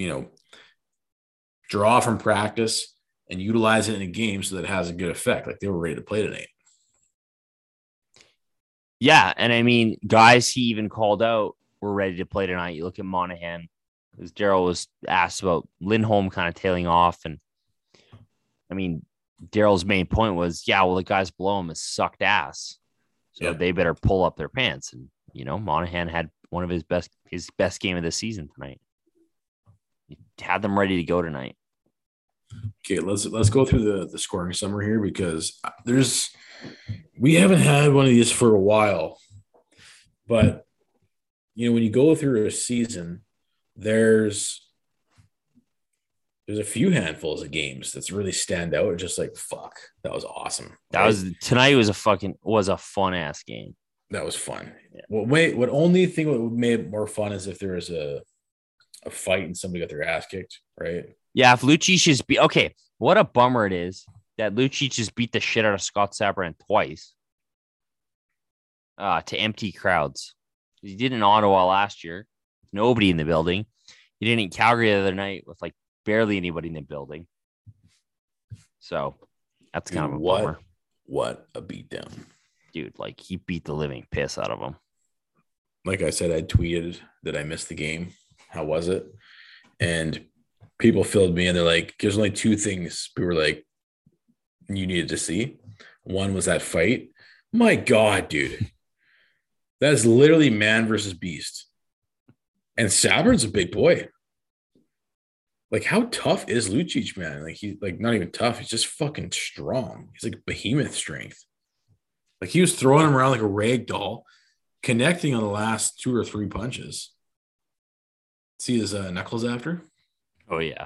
draw from practice and utilize it in a game so that it has a good effect. Like they were ready to play tonight. Yeah, and I mean, guys he even called out were ready to play tonight. You look at Monahan, because Daryl was asked about Lindholm kind of tailing off. And, I mean, Daryl's main point was, yeah, well, the guys below him has sucked ass. So they better pull up their pants. And, Monahan had one of his best game of the season tonight. He had them ready to go tonight. Okay, let's go through the scoring summary here, because we haven't had one of these for a while. But when you go through a season, there's a few handfuls of games that's really stand out. Just like, fuck, that was awesome. Tonight was a fun ass game. That was fun. Yeah. What only thing that would make it more fun is if there was a fight and somebody got their ass kicked, right? Yeah, if Lucic just okay, what a bummer it is that Lucic just beat the shit out of Scott Sabrin twice to empty crowds. He did in Ottawa last year, nobody in the building. He did in Calgary the other night with like barely anybody in the building. So that's kind of a bummer. What a beatdown. Dude, like he beat the living piss out of him. Like I said, I tweeted that I missed the game. how was it? And people filled me in. They're like, there's only two things we were like, you needed to see. One was that fight. My God, dude. That is literally man versus beast. And Sabern's a big boy. Like, how tough is Lucic, man? Like, he's like not even tough. He's just fucking strong. He's like behemoth strength. Like, he was throwing him around like a rag doll, connecting on the last 2 or 3 punches. See his knuckles after? Oh, yeah.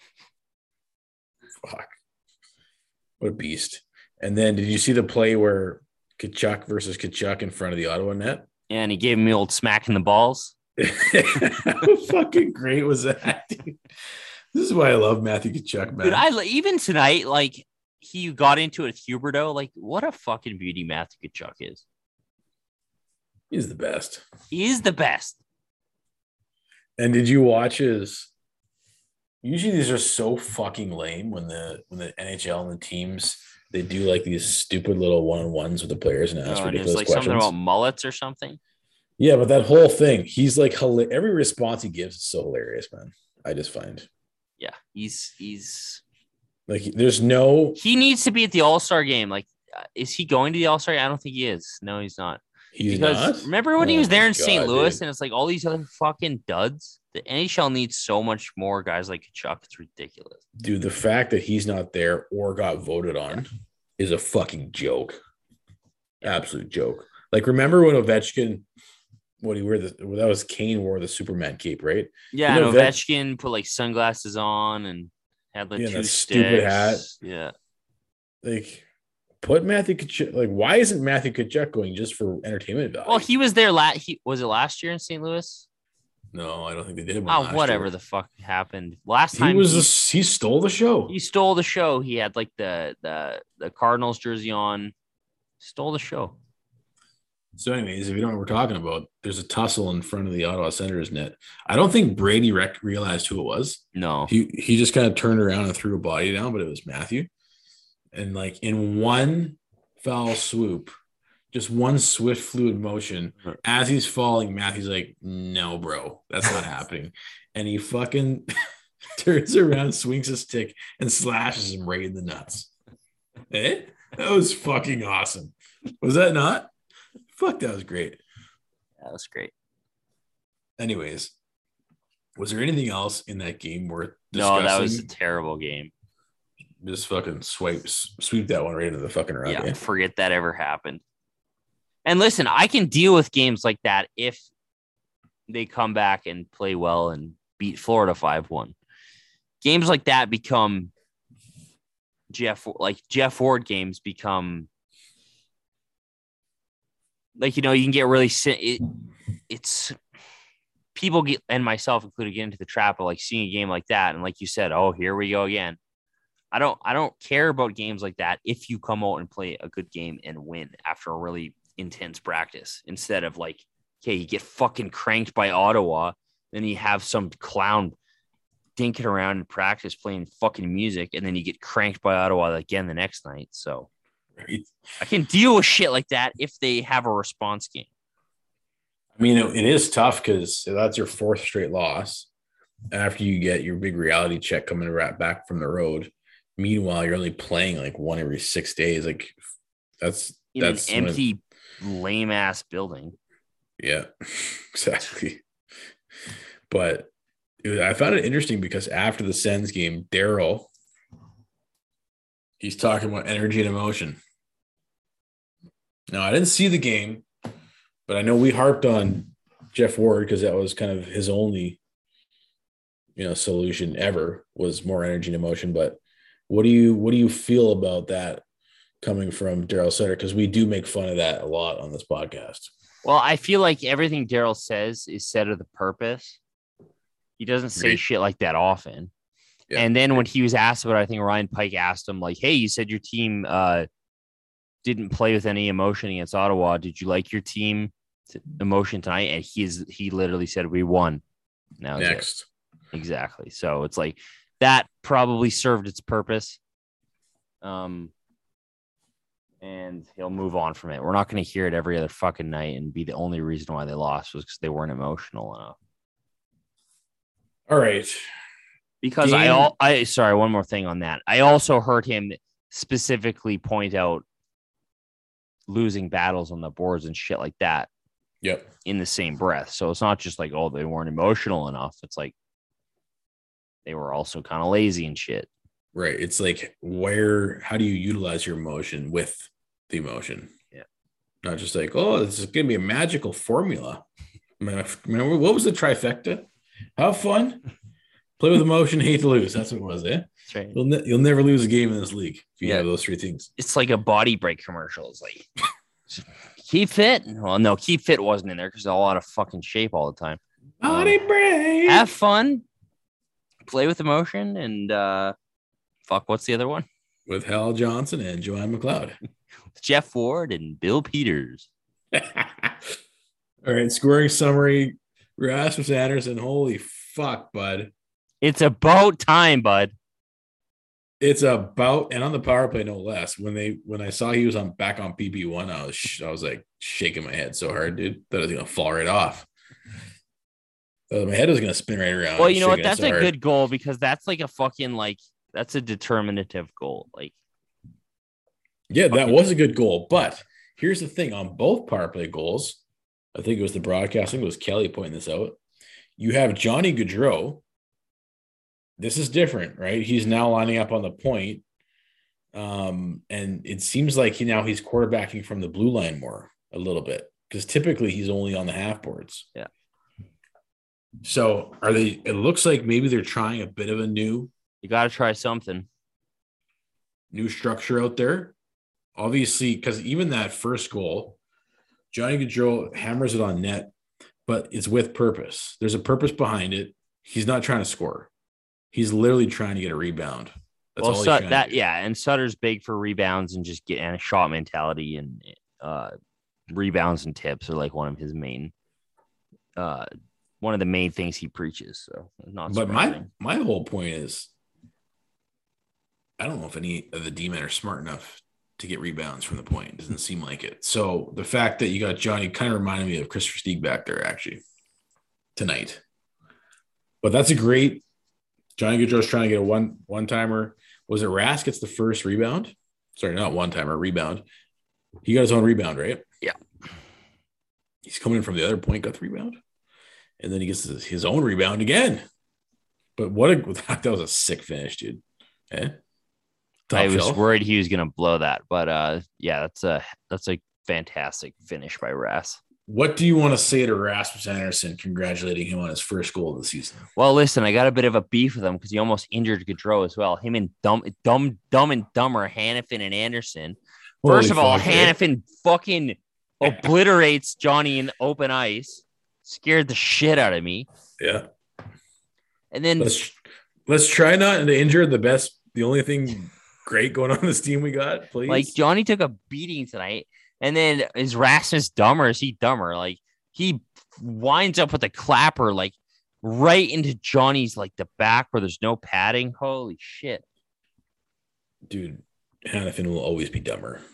Fuck. What a beast. And then did you see the play where Tkachuk versus Tkachuk in front of the Ottawa net? Yeah, and he gave him the old smack in the balls. How fucking great was that, dude? This is why I love Matthew Tkachuk, man. Dude, even tonight, like, he got into it with Huberdeau. Like, what a fucking beauty Matthew Tkachuk is. He's the best. He is the best. And did you watch his? Usually these are so fucking lame when the NHL and the teams, they do like these stupid little one-on-ones with the players and ask ridiculous it's like questions. something about mullets or something. Yeah, but that whole thing, he's like every response he gives is so hilarious, man. I just find. Yeah, he's like there's no. He needs to be at the All-Star game. Like, is he going to the All-Star game? I don't think he is. No, he's not. He's not. Remember when he was there in God, St. Louis, dude. and it's like all these other fucking duds. The NHL needs so much more guys like Tkachuk. It's ridiculous. Dude, the fact that he's not there or got voted on is a fucking joke. Absolute joke. Like, remember when Ovechkin, that was Kane wore the Superman cape, right? Yeah, and Ovechkin put like sunglasses on and had like 2 that sticks. stupid hat. Yeah. Like, put Matthew Tkachuk. Like, why isn't Matthew Tkachuk going just for entertainment value? Well, he was there was it last year in St. Louis? No, I don't think they did. Whatever the fuck happened last time. He stole the show. He stole the show. He had like the Cardinals jersey on. Stole the show. So, anyways, if you don't know what we're talking about, there's a tussle in front of the Ottawa Senators net. I don't think Brady realized who it was. No, he just kind of turned around and threw a body down, but it was Matthew. And like in one foul swoop, just one swift fluid motion, as he's falling, Matthew's like, "No, bro, that's not happening." And he fucking turns around, swings his stick, and slashes him right in the nuts. Eh? That was fucking awesome. Was that not? Fuck, that was great. That was great. Anyways, was there anything else in that game worth discussing? No, that was a terrible game. Just fucking sweep that one right into the fucking rug. Yeah, forget that ever happened. And listen, I can deal with games like that if they come back and play well and beat Florida 5-1. Games like that become Jeff Ward games become like, you can get really it's people get, and myself included, get into the trap of like seeing a game like that. And like you said, oh, here we go again. I don't care about games like that if you come out and play a good game and win after a really intense practice, instead of like, okay, you get fucking cranked by Ottawa, then you have some clown dinking around in practice playing fucking music, and then you get cranked by Ottawa again the next night. So I can deal with shit like that if they have a response game. I mean, it is tough because that's your 4th straight loss after you get your big reality check coming right back from the road. Meanwhile, you're only playing like one every 6 days. Like that's an empty, lame ass building. Yeah, exactly. But I found it interesting because after the Sens game, Daryl, he's talking about energy and emotion. Now, I didn't see the game, but I know we harped on Jeff Ward because that was kind of his only, solution ever was more energy and emotion. But what do you feel about that coming from Daryl Sutter? Because we do make fun of that a lot on this podcast. Well, I feel like everything Daryl says is said with a purpose. He doesn't say shit like that often. Yeah. And then when he was asked about it, I think Ryan Pike asked him, like, hey, you said your team didn't play with any emotion against Ottawa. Did you like your team emotion tonight? And he literally said, we won. Now next. Exactly. So it's like that probably served its purpose. And he'll move on from it. We're not going to hear it every other fucking night and be the only reason why they lost was because they weren't emotional enough. All right. Because sorry, one more thing on that. I also heard him specifically point out losing battles on the boards and shit like that. Yep. In the same breath. So it's not just like, oh, they weren't emotional enough. It's like they were also kind of lazy and shit. Right. It's like, how do you utilize your emotion with the emotion? Yeah. Not just like, oh, this is going to be a magical formula. Remember, what was the trifecta? Have fun, play with emotion, hate to lose. That's what it was, eh? That's right. You'll never lose a game in this league if you have those three things. It's like a body break commercial. It's like, keep fit. Well, no, keep fit wasn't in there because they're all out of fucking shape all the time. Body break. Have fun, play with emotion, and what's the other one? With Hal Johnson and Joanne McLeod. Jeff Ward and Bill Peters. All right, scoring summary. Rasmus Andersson, holy fuck, bud. It's about time, bud. It's about, and on the power play, no less. When I saw he was back on PP1, I was like shaking my head so hard, dude, that I was gonna fall right off. My head was gonna spin right around. Well, you know what? That's a good goal because that's like a fucking that's a determinative goal. Like, yeah, that was a good goal. But here's the thing: on both power play goals, I think it was the broadcasting, it was Kelly pointing this out. You have Johnny Gaudreau. This is different, right? He's now lining up on the point. And it seems like he's quarterbacking from the blue line more a little bit because typically he's only on the half boards. Yeah. So it looks like maybe they're trying a bit of a new. You got to try something. New structure out there. Obviously, because even that first goal, Johnny Gaudreau hammers it on net, but it's with purpose. There's a purpose behind it. He's not trying to score. He's literally trying to get a rebound. That's all he's trying to do. Yeah, and Sutter's big for rebounds and just getting a shot mentality, and rebounds and tips are like one of his main, one of the main things he preaches. So not. But my whole point is, I don't know if any of the D-men are smart enough to get rebounds from the point. It doesn't seem like it. So the fact that you got Johnny kind of reminded me of Christopher Stieg back there actually tonight. But that's a great. Johnny Gaudreau's trying to get a one-timer. Was it Rask gets the first rebound? Sorry, not one-timer, rebound. He got his own rebound, right? Yeah. He's coming in from the other point, got the rebound. And then he gets his own rebound again. But that was a sick finish, dude. Eh? I was worried he was going to blow that. But, yeah, that's a fantastic finish by Rask. What do you want to say to Rasmus Andersson congratulating him on his first goal of the season? Well, listen, I got a bit of a beef with him because he almost injured Gaudreau as well. Him and dumb and dumber Hanifin and Anderson. First of all, Hanifin fucking obliterates Johnny in open ice. Scared the shit out of me. Yeah. And then let's try not to injure the only thing great going on this team we got, please. Like Johnny took a beating tonight. And then is Rasmus dumber? Is he dumber? Like he winds up with a clapper, like right into Johnny's like the back where there's no padding. Holy shit. Dude, Hanifin will always be dumber.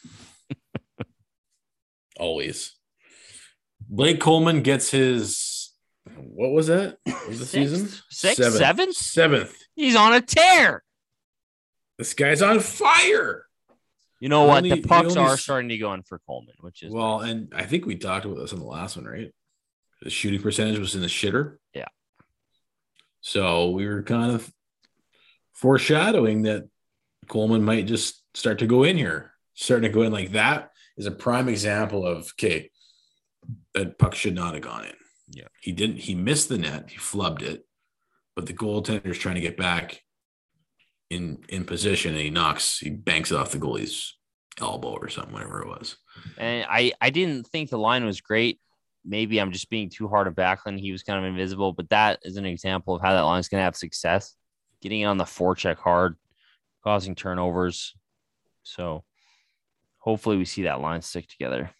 Always. Blake Coleman gets his, what was that? What was the season? Seventh. He's on a tear. This guy's on fire. You know what? The pucks are starting to go in for Coleman, which is well, nice. And I think we talked about this on the last one, right? The shooting percentage was in the shitter. Yeah. So we were kind of foreshadowing that Coleman might just start to go in here. Starting to go in like that is a prime example of, okay, that puck should not have gone in. Yeah. He missed the net. He flubbed it. But the goaltender's trying to get back in position, and he banks it off the goalie's elbow or something, whatever it was. And I didn't think the line was great. Maybe I'm just being too hard on Backlund. He was kind of invisible, but that is an example of how that line's going to have success. Getting on the forecheck hard, causing turnovers. So hopefully we see that line stick together.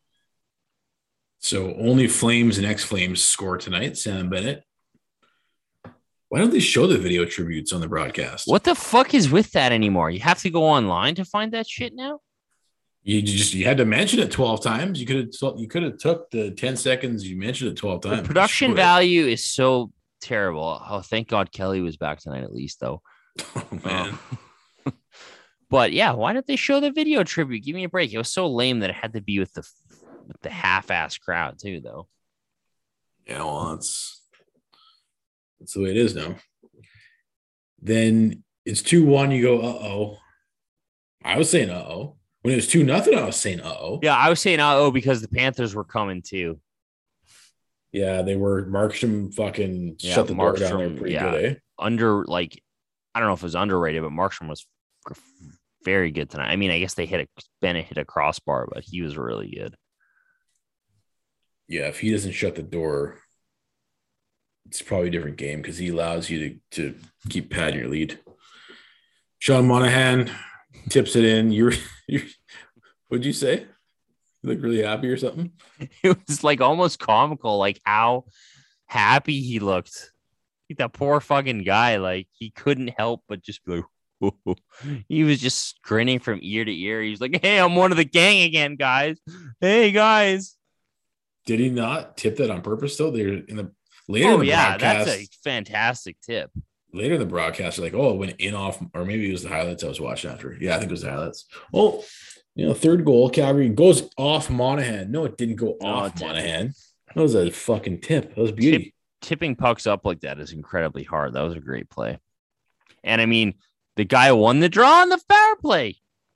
So only Flames and ex-Flames score tonight, Sam Bennett. Why don't they show the video tributes on the broadcast? What the fuck is with that anymore? You have to go online to find that shit now? You had to mention it 12 times. You could have took the 10 seconds you mentioned it 12 times. The production value is so terrible. Oh, thank God Kelly was back tonight at least, though. Oh, man. But yeah, why didn't they show the video tribute? Give me a break. It was so lame that it had to be with the half-ass crowd too, though. Yeah, well, that's the way it is now. Then it's 2-1. You go, uh-oh. I was saying uh-oh. When it was 2-0, I was saying uh-oh. Yeah, I was saying uh-oh because the Panthers were coming too. Yeah, they were. Markstrom fucking shut the door down there pretty good, eh? I don't know if it was underrated, but Markstrom was very good tonight. I mean, I guess Bennett hit a crossbar, but he was really good. Yeah, if he doesn't shut the door, it's probably a different game because he allows you to keep padding your lead. Sean Monahan tips it in. What'd you say? You look really happy or something? It was like almost comical, like how happy he looked. Like that poor fucking guy, like he couldn't help but just be like, he was just grinning from ear to ear. He was like, "Hey, I'm one of the gang again, guys. Hey, guys." Did he not tip that on purpose? Though they're in the later. Oh yeah, that's a fantastic tip. Later in the broadcast, they're like, "Oh, it went in off," or maybe it was the highlights I was watching after. Yeah, I think it was the highlights. Oh, third goal, Calgary goes off Monahan. No, it didn't go off Monahan. That was a fucking tip. That was beauty. Tipping pucks up like that is incredibly hard. That was a great play. And I mean, the guy won the draw on the power play.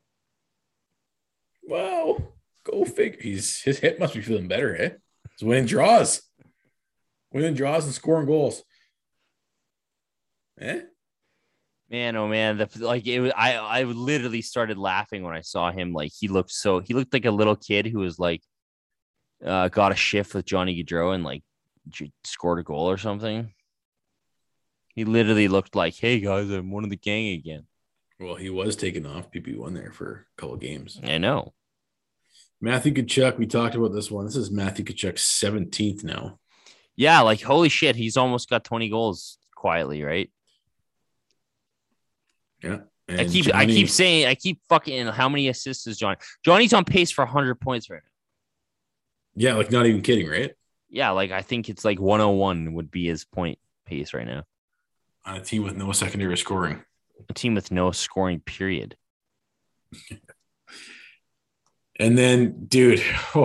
Wow. Go figure. His hip must be feeling better, eh? He's winning draws. Winning draws and scoring goals. Eh? Man, oh man. I literally started laughing when I saw him. Like he looked like a little kid who was like got a shift with Johnny Gaudreau and like scored a goal or something. He literally looked like, "Hey guys, I'm one of the gang again." Well, he was taken off PP1 there for a couple of games. I know. Matthew Tkachuk, we talked about this one. This is Matthew Tkachuk's 17th now. Yeah, like holy shit, he's almost got 20 goals quietly, right? Yeah. And I keep saying fucking how many assists is Johnny? Johnny's on pace for 100 points right now. Yeah, like not even kidding, right? Yeah, like I think it's like 101 would be his point pace right now. On a team with no secondary scoring. A team with no scoring, period. And then, dude,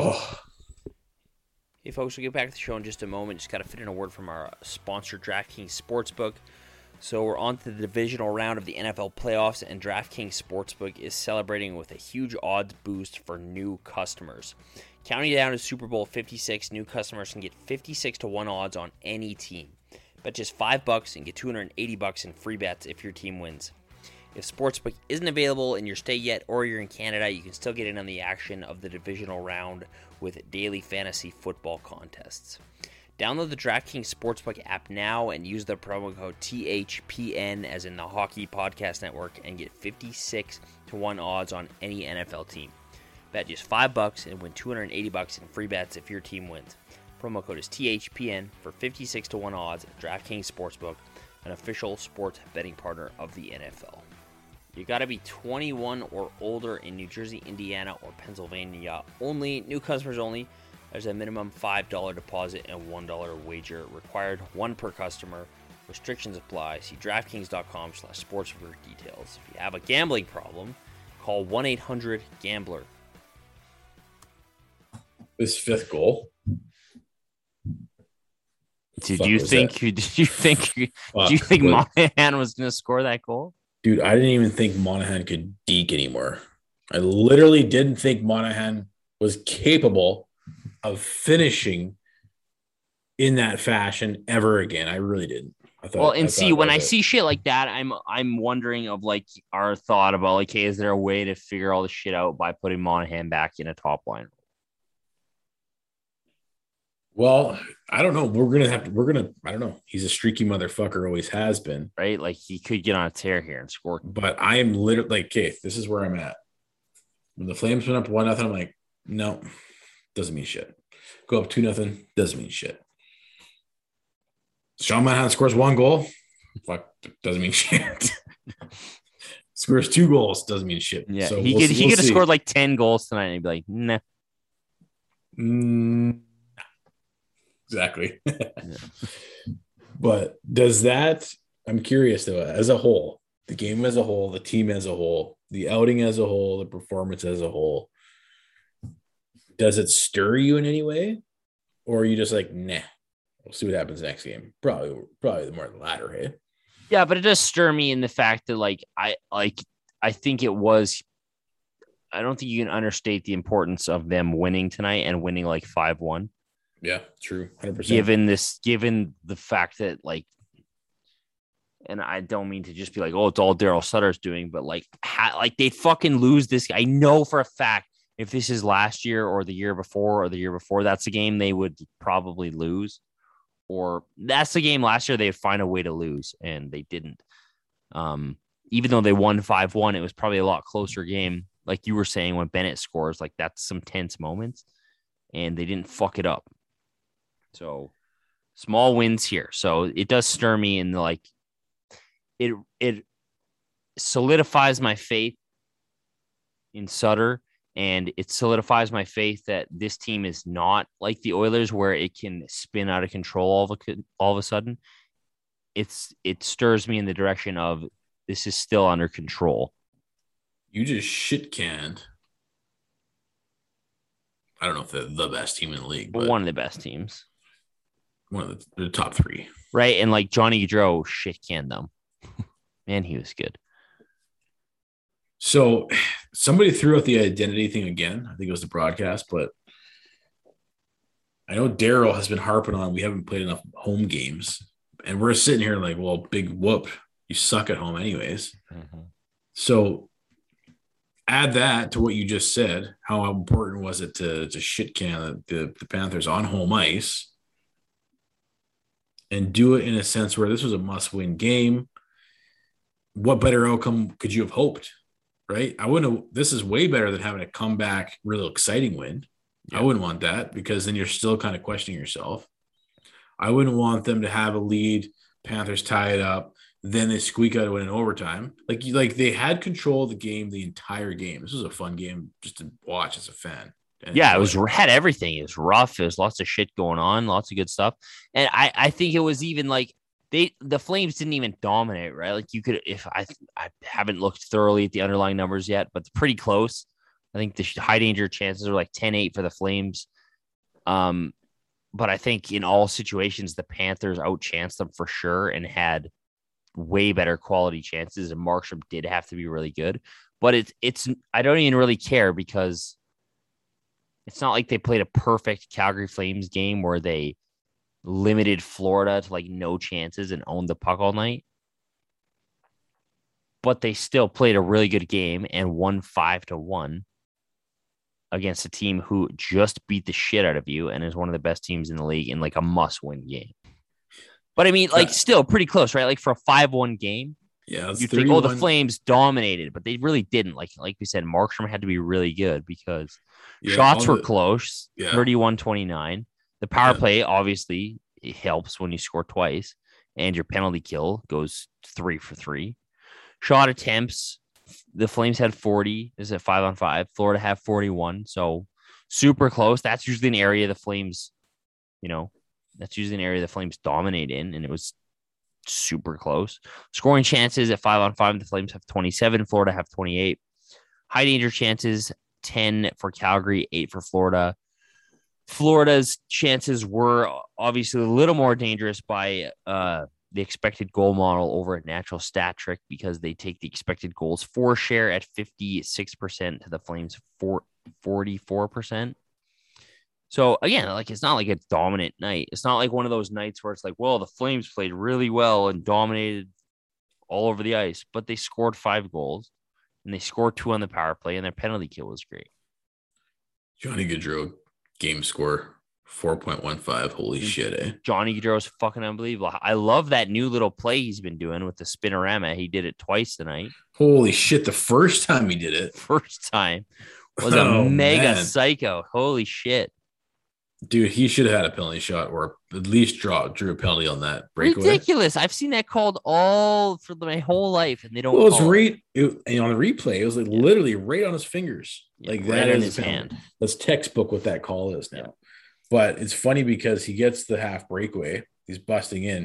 Hey, folks, we'll get back to the show in just a moment. Just got to fit in a word from our sponsor, DraftKings Sportsbook. So we're on to the divisional round of the NFL playoffs, and DraftKings Sportsbook is celebrating with a huge odds boost for new customers. Counting down to Super Bowl 56, new customers can get 56-1 odds on any team. Bet just $5 and get $280 in free bets if your team wins. If Sportsbook isn't available in your state yet or you're in Canada, you can still get in on the action of the divisional round with daily fantasy football contests. Download the DraftKings Sportsbook app now and use the promo code THPN as in the Hockey Podcast Network and get 56-1 odds on any NFL team. Bet just $5 and win $280 in free bets if your team wins. Promo code is THPN for 56-1 odds at DraftKings Sportsbook, an official sports betting partner of the NFL. You got to be 21 or older in New Jersey, Indiana, or Pennsylvania only. New customers only. There's a minimum $5 deposit and $1 wager required, one per customer. Restrictions apply. See DraftKings.com/sports for details. If you have a gambling problem, call 1-800-GAMBLER. This fifth goal. Did you think Monahan was going to score that goal? Dude, I didn't even think Monahan could deke anymore. I literally didn't think Monahan was capable of finishing in that fashion ever again. I really didn't. When I see shit like that, I'm wondering of like our thought about like, hey, is there a way to figure all this shit out by putting Monahan back in a top line? Well, I don't know. I don't know. He's a streaky motherfucker, always has been. Right? Like he could get on a tear here and score. But I am literally like, okay, this is where I'm at. When the Flames went up 1-0, I'm like, no, doesn't mean shit. Go up 2-0, doesn't mean shit. Sean Monahan scores 1 goal. Fuck, doesn't mean shit. Scores 2 goals, doesn't mean shit. Yeah, so he could have scored like 10 goals tonight and he'd be like, nah. Exactly. But does that, I'm curious though, as a whole, the game as a whole, the team as a whole, the outing as a whole, the performance as a whole, does it stir you in any way? Or are you just like, nah, we'll see what happens next game? Probably the more the latter, hey? Yeah, but it does stir me in the fact that I think it was, I don't think you can understate the importance of them winning tonight and winning like 5-1. Yeah, true. 100%. Given the fact that and I don't mean to just be like, oh, it's all Daryl Sutter's doing, but they fucking lose this. I know for a fact if this is last year or the year before, that's a game they would probably lose. Or that's the game last year they'd find a way to lose, and they didn't. Even though they won 5-1, it was probably a lot closer game. Like you were saying, when Bennett scores, like that's some tense moments, and they didn't fuck it up. So small wins here. So it does stir me in it solidifies my faith in Sutter, and it solidifies my faith that this team is not like the Oilers where it can spin out of control all of a sudden. It stirs me in the direction of this is still under control. You just shit canned. I don't know if they're the best team in the league, but one of the best teams. One of the top three. Right. And like Johnny Gaudreau shit canned them. Man, he was good. So somebody threw out the identity thing again. I think it was the broadcast, but I know Daryl has been harping on we haven't played enough home games. And we're sitting here like, well, big whoop. You suck at home anyways. Mm-hmm. So add that to what you just said. How important was it to shit can the Panthers on home ice and do it in a sense where this was a must-win game? What better outcome could you have hoped? Right? This is way better than having a comeback, real exciting win. Yeah. I wouldn't want that because then you're still kind of questioning yourself. I wouldn't want them to have a lead, Panthers tie it up, then they squeak out a win in overtime. Like they had control of the game the entire game. This was a fun game just to watch as a fan. Yeah, had everything. It was rough. There was lots of shit going on, lots of good stuff. And I think it was even like the Flames didn't even dominate, right? Like you could, if I haven't looked thoroughly at the underlying numbers yet, but pretty close. I think the high danger chances are like 10-8 for the Flames. But I think in all situations, the Panthers outchanced them for sure and had way better quality chances. And Markstrom did have to be really good, but it's I don't even really care because it's not like they played a perfect Calgary Flames game where they limited Florida to like no chances and owned the puck all night. But they still played a really good game and won 5-1 against a team who just beat the shit out of you and is one of the best teams in the league in like a must-win game. But I mean, like still pretty close, right? Like for a 5-1 game, yeah, you think, oh, the Flames dominated, but they really didn't. Like we said, Markstrom had to be really good because shots were close, 31-29. The power play, obviously, it helps when you score twice, and your penalty kill goes 3 for 3. Shot attempts, the Flames had 40. This is at 5-on-5. Florida had 41, so super close. That's usually an area the Flames, dominate in, and it was super close. Scoring chances at 5-on-5, the Flames have 27. Florida have 28. High danger chances, 10 for Calgary, 8 for Florida. Florida's chances were obviously a little more dangerous by the expected goal model over a natural stat trick because they take the expected goals for share at 56% to the Flames 44%. So again, like it's not like a dominant night. It's not like one of those nights where it's like, well, the Flames played really well and dominated all over the ice, but they scored 5 goals and they scored 2 on the power play and their penalty kill was great. Johnny Gaudreau game score 4.15. Holy shit, eh? Johnny Gaudreau is fucking unbelievable. I love that new little play he's been doing with the spinorama. He did it twice tonight. Holy shit, the first time he did it. First time was a mega psycho. Holy shit. Dude, he should have had a penalty shot or at least drew a penalty on that breakaway. Ridiculous. I've seen that called all for my whole life, and they don't. Well, it was on the replay. It was like literally right on his fingers, like right that in his hand. That's textbook what that call is now. Yeah. But it's funny because he gets the half breakaway. He's busting in,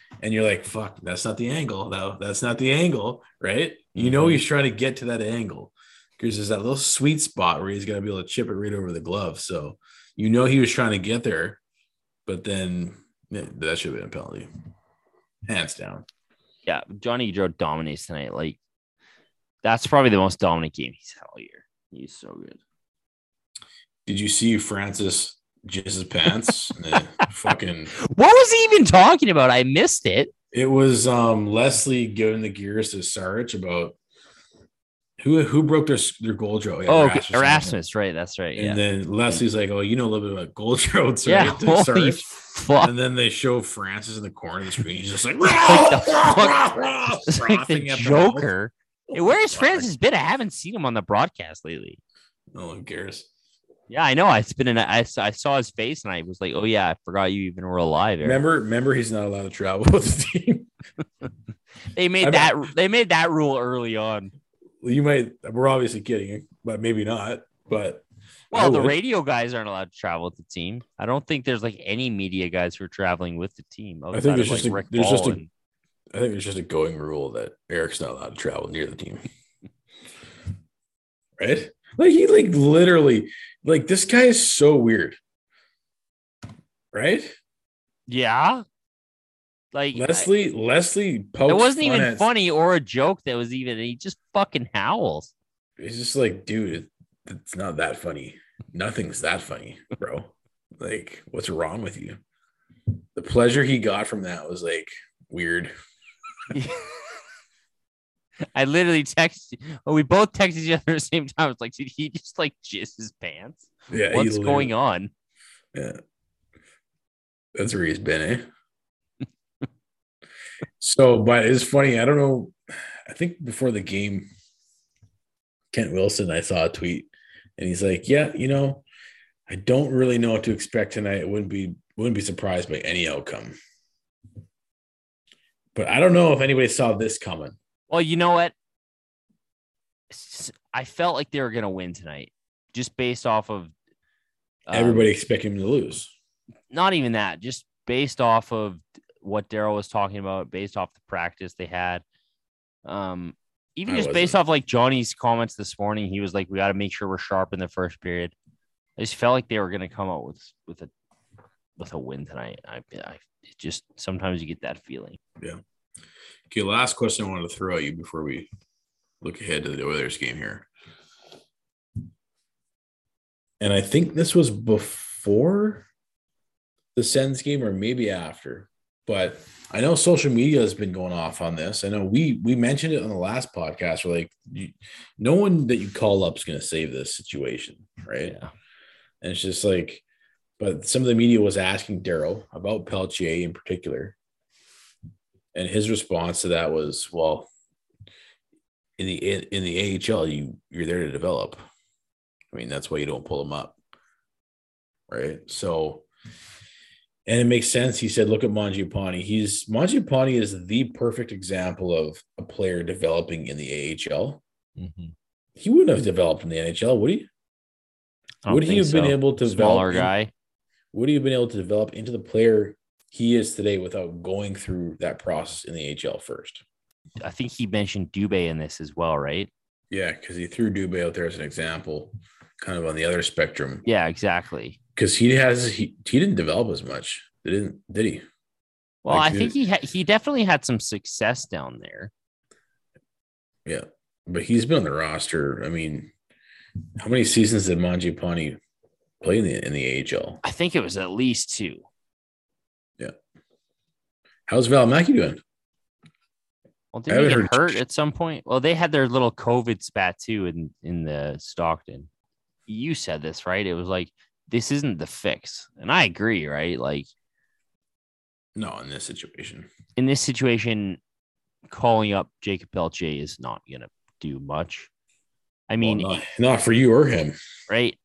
and you're like, fuck, that's not the angle. No, that's not the angle, right? You know he's trying to get to that angle because there's that little sweet spot where he's got to be able to chip it right over the glove. So you know he was trying to get there, but then that should have been a penalty, hands down. Yeah, Johnny Gaudreau dominates tonight. Like, that's probably the most dominant game he's had all year. He's so good. Did you see Francis his pants? Fucking. What was he even talking about? I missed it. It was Leslie giving the gears to Sarich about who broke their goal drought. Yeah, Erasmus, right? That's right. And then Leslie's like, "Oh, you know a little bit about goal droughts, right?" Yeah, holy fuck. And then they show Francis in the corner of the screen. He's just like, like the Joker. Hey, where has Francis been? I haven't seen him on the broadcast lately. No one cares. Yeah, I know. It's been I saw his face and I was like, oh yeah, I forgot you even were alive. Remember, he's not allowed to travel with the team. They made that rule early on. We're obviously kidding, but maybe not. But the radio guys aren't allowed to travel with the team. I don't think there's like any media guys who are traveling with the team. I think there's just a going rule that Eric's not allowed to travel near the team. Right? Like he literally this guy is so weird. Right? Yeah. Like Leslie pokes. It wasn't even funny or a joke that was even. He just fucking howls. It's just like, dude, it's not that funny. Nothing's that funny, bro. Like, what's wrong with you? The pleasure he got from that was like weird. I literally texted. We both texted each other at the same time. It's like, did he just like jizz his pants? Yeah, what's going on? Yeah, that's where he's been, eh? So, but it's funny. I don't know. I think before the game, Kent Wilson, I saw a tweet, and he's like, "Yeah, I don't really know what to expect tonight. I wouldn't be surprised by any outcome." But I don't know if anybody saw this coming. Well, you know what? I felt like they were going to win tonight, just based off of everybody expecting them to lose. Not even that, just based off of what Daryl was talking about, based off the practice they had. Even just based off like Johnny's comments this morning, he was like, "We got to make sure we're sharp in the first period." I just felt like they were going to come out with a win tonight. I just sometimes you get that feeling. Yeah. Okay, last question I wanted to throw at you before we look ahead to the Oilers game here. And I think this was before the Sens game or maybe after. But I know social media has been going off on this. I know we mentioned it on the last podcast. We're like, no one that you call up is going to save this situation, right? Yeah. And it's just like, but some of the media was asking Daryl about Pelletier in particular. And his response to that was, well, in the AHL, you're there to develop. I mean, that's why you don't pull them up, right? So, and it makes sense. He said, look at Mangiapane. Mangiapane is the perfect example of a player developing in the AHL. Mm-hmm. He wouldn't have developed in the NHL, would he? Would he have been able to smaller guy? Would he have been able to develop into the player he is today without going through that process in the AHL first? I think he mentioned Dubé in this as well, right? Yeah, because he threw Dubé out there as an example, kind of on the other spectrum. Yeah, exactly. Because he didn't develop as much, did he? Well, I think he definitely had some success down there. Yeah, but he's been on the roster. I mean, how many seasons did Mangiapane play in the AHL? I think it was at least 2. Yeah. How's Valimaki doing? Well, didn't he get hurt at some point? Well, they had their little COVID spat too in the Stockton. You said this, right? It was like, this isn't the fix. And I agree, right? Like, no, in this situation, calling up Jacob Pelletier is not going to do much. I mean, not for you or him. Right.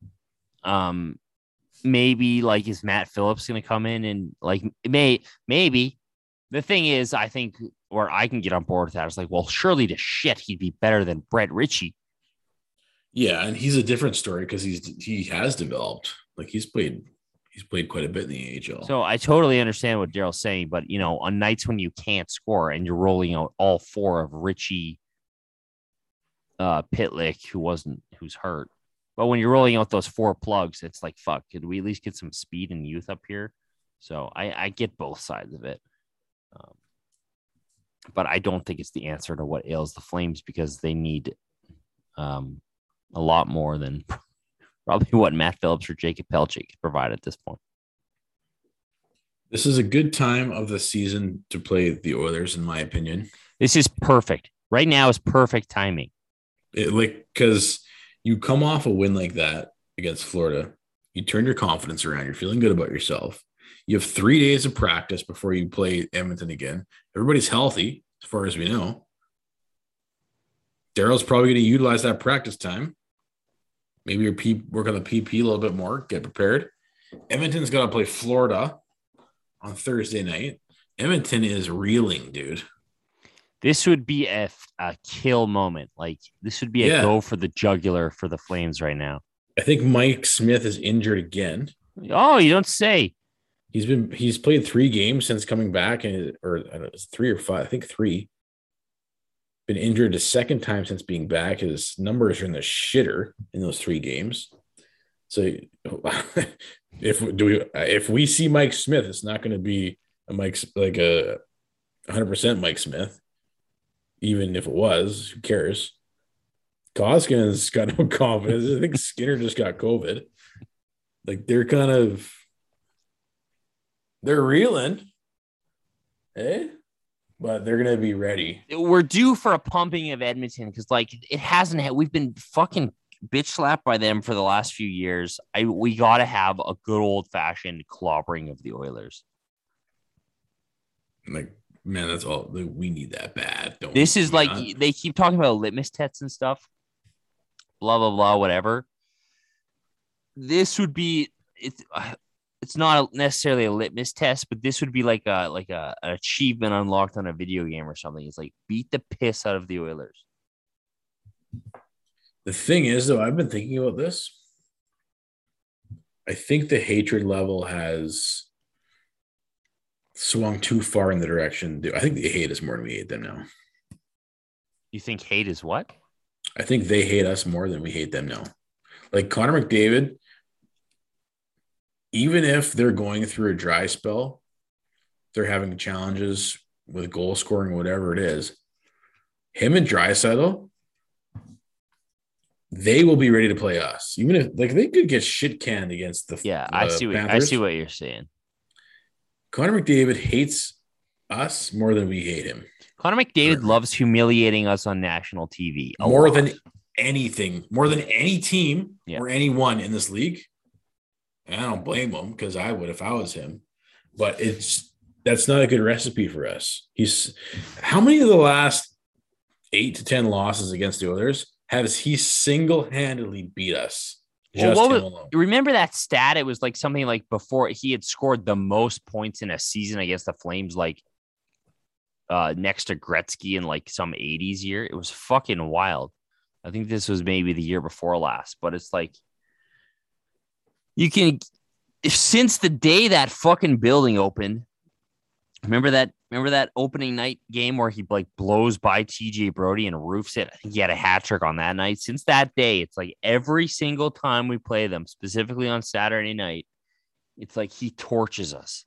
Maybe like, is Matt Phillips going to come in and like, maybe the thing is, I think where I can get on board with that is like, well, surely to shit, he'd be better than Brett Ritchie. Yeah. And he's a different story because he has developed. Like he's played He's played quite a bit in the AHL. So I totally understand what Daryl's saying, but on nights when you can't score and you're rolling out all four of Richie, Pitlick, who's hurt, but when you're rolling out those four plugs, it's like, fuck, could we at least get some speed and youth up here? So I get both sides of it. But I don't think it's the answer to what ails the Flames, because they need a lot more than probably what Matt Phillips or Jacob Pelche could provide at this point. This is a good time of the season to play the Oilers, in my opinion. This is perfect. Right now is perfect timing. Because you come off a win like that against Florida, you turn your confidence around. You're feeling good about yourself. You have 3 days of practice before you play Edmonton again. Everybody's healthy, as far as we know. Daryl's probably going to utilize that practice time. Maybe work on the PP a little bit more, get prepared. Edmonton's got to play Florida on Thursday night. Edmonton is reeling, dude. This would be a kill moment. Like, this would be a go for the jugular for the Flames right now. I think Mike Smith is injured again. Oh, you don't say. He's played 3 games since coming back, or I don't know, it's 3 or 5. I think 3. Been injured a second time since being back. His numbers are in the shitter in those 3 games. So if we see Mike Smith, it's not going to be a 100% Mike Smith. Even if it was, who cares? Koskinen got no confidence. I think Skinner just got COVID. Like, they're reeling, but they're gonna be ready. We're due for a pumping of Edmonton, because it hasn't. We've been fucking bitch slapped by them for the last few years. We got to have a good old fashioned clobbering of the Oilers. Like, man, that's all we need. That bad. This is like, they keep talking about litmus tests and stuff. Blah blah blah. Whatever. This would be it's not necessarily a litmus test, but this would be like an achievement unlocked on a video game or something. It's like, beat the piss out of the Oilers. The thing is, though, I've been thinking about this. I think the hatred level has swung too far in the direction. I think they hate us more than we hate them now. You think hate is what? I think they hate us more than we hate them now. Like Connor McDavid, even if they're going through a dry spell, they're having challenges with goal scoring, whatever it is, him and Draisaitl, they will be ready to play us. Even if they could get shit canned against the I see what you're saying. Connor McDavid hates us more than we hate him. Connor McDavid loves humiliating us on national TV. More than anything, more than any team or anyone in this league. And I don't blame him, because I would if I was him. But that's not a good recipe for us. How many of the last 8 to 10 losses against the Oilers has he single-handedly beat us? Remember that stat? It was like something like before he had scored the most points in a season against the Flames, next to Gretzky in some 80s year. It was fucking wild. I think this was maybe the year before last, but it's like, since the day that fucking building opened, remember that opening night game where he blows by TJ Brody and roofs it? I think he had a hat trick on that night. Since that day, it's like every single time we play them, specifically on Saturday night, it's like he torches us.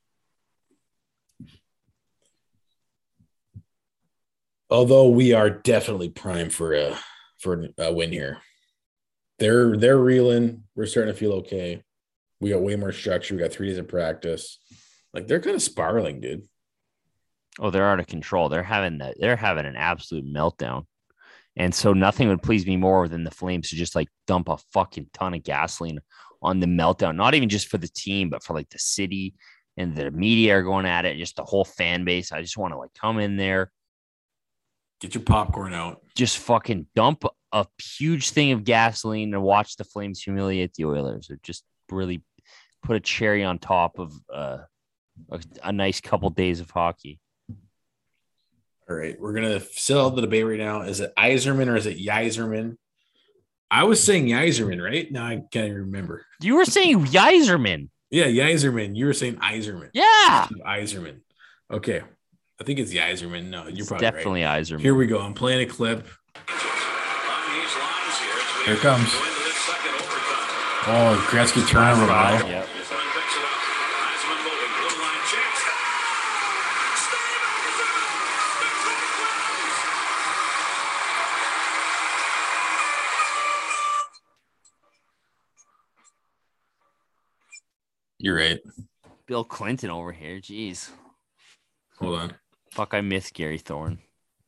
Although we are definitely primed for a win here. They're reeling. We're starting to feel okay. We got way more structure. We got 3 days of practice. They're kind of spiraling, dude. Oh, they're out of control. They're having an absolute meltdown. And so nothing would please me more than the Flames to just dump a fucking ton of gasoline on the meltdown. Not even just for the team, but for the city, and the media are going at it. Just the whole fan base. I just want to come in there. Get your popcorn out. Just fucking dump a huge thing of gasoline and watch the Flames humiliate the Oilers. Or just really put a cherry on top of a nice couple days of hockey. All right, we're going to settle the debate right now. Is it Yzerman or is it Yzerman? I was saying Yzerman, right? Now I can't even remember. You were saying Yzerman. Yeah, Yzerman. You were saying Yzerman. Yeah. Yzerman. Okay. I think it's Yzerman. No, you're probably definitely right. Yzerman. Here we go. I'm playing a clip. Here it comes. Oh, Gretzky turnover. Yep. You're right. Bill Clinton over here. Jeez. Hold on. Fuck, I miss Gary Thorne.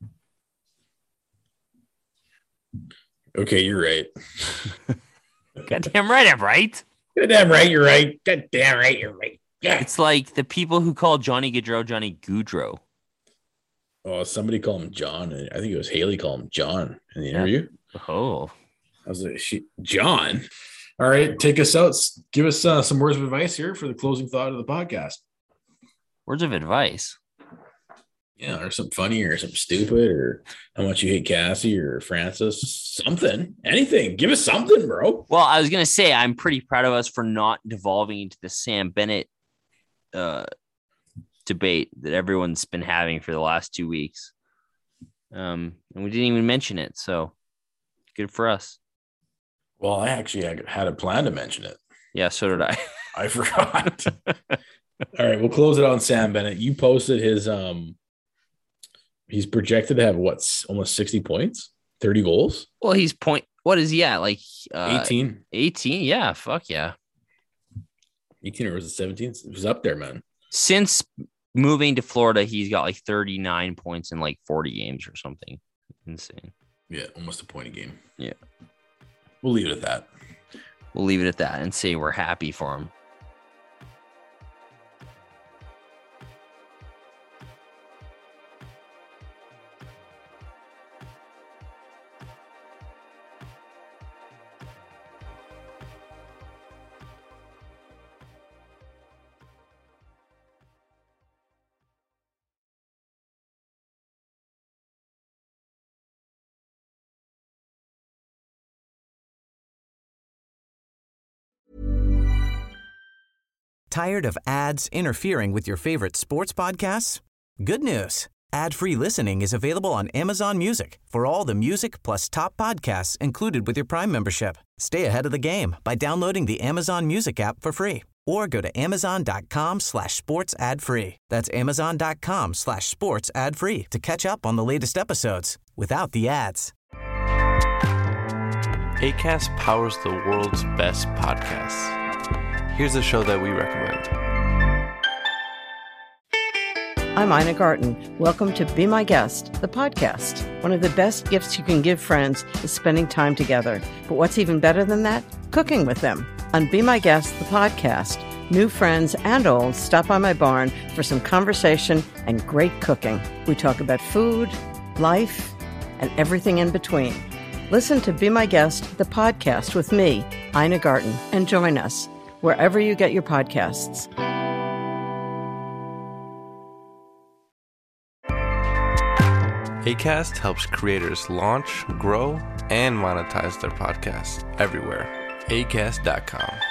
Okay, you're right. Goddamn right, I'm right. Goddamn right, you're right. Goddamn right, you're right. Yeah. It's like the people who call Johnny Gaudreau Johnny Goudreau. Oh, somebody called him John. I think it was Haley called him John in the interview. Oh. I was like, John. All right, take us out. Give us some words of advice here for the closing thought of the podcast. Words of advice. Yeah, or something funny or something stupid or how much you hate Cassie or Francis. Something. Anything. Give us something, bro. Well, I was going to say I'm pretty proud of us for not devolving into the Sam Bennett debate that everyone's been having for the last 2 weeks. And we didn't even mention it, so good for us. Well, I actually had a plan to mention it. Yeah, so did I. I forgot. All right, we'll close it on Sam Bennett. You posted his he's projected to have almost 60 points, 30 goals. Well, what is he at? Like 18. 18? Yeah, fuck yeah. 18 or was it 17? It was up there, man. Since moving to Florida, he's got like 39 points in like 40 games or something. Insane. Yeah, almost a point a game. Yeah. We'll leave it at that. We'll leave it at that and say we're happy for him. Tired of ads interfering with your favorite sports podcasts? Good news. Ad-free listening is available on Amazon Music for all the music plus top podcasts included with your Prime membership. Stay ahead of the game by downloading the Amazon Music app for free or go to amazon.com/sports ad free. That's amazon.com/sports ad free to catch up on the latest episodes without the ads. Acast powers the world's best podcasts. Here's a show that we recommend. I'm Ina Garten. Welcome to Be My Guest, the podcast. One of the best gifts you can give friends is spending time together. But what's even better than that? Cooking with them. On Be My Guest, the podcast, new friends and old stop by my barn for some conversation and great cooking. We talk about food, life, and everything in between. Listen to Be My Guest, the podcast with me, Ina Garten, and join us wherever you get your podcasts. Acast helps creators launch, grow, and monetize their podcasts everywhere. Acast.com.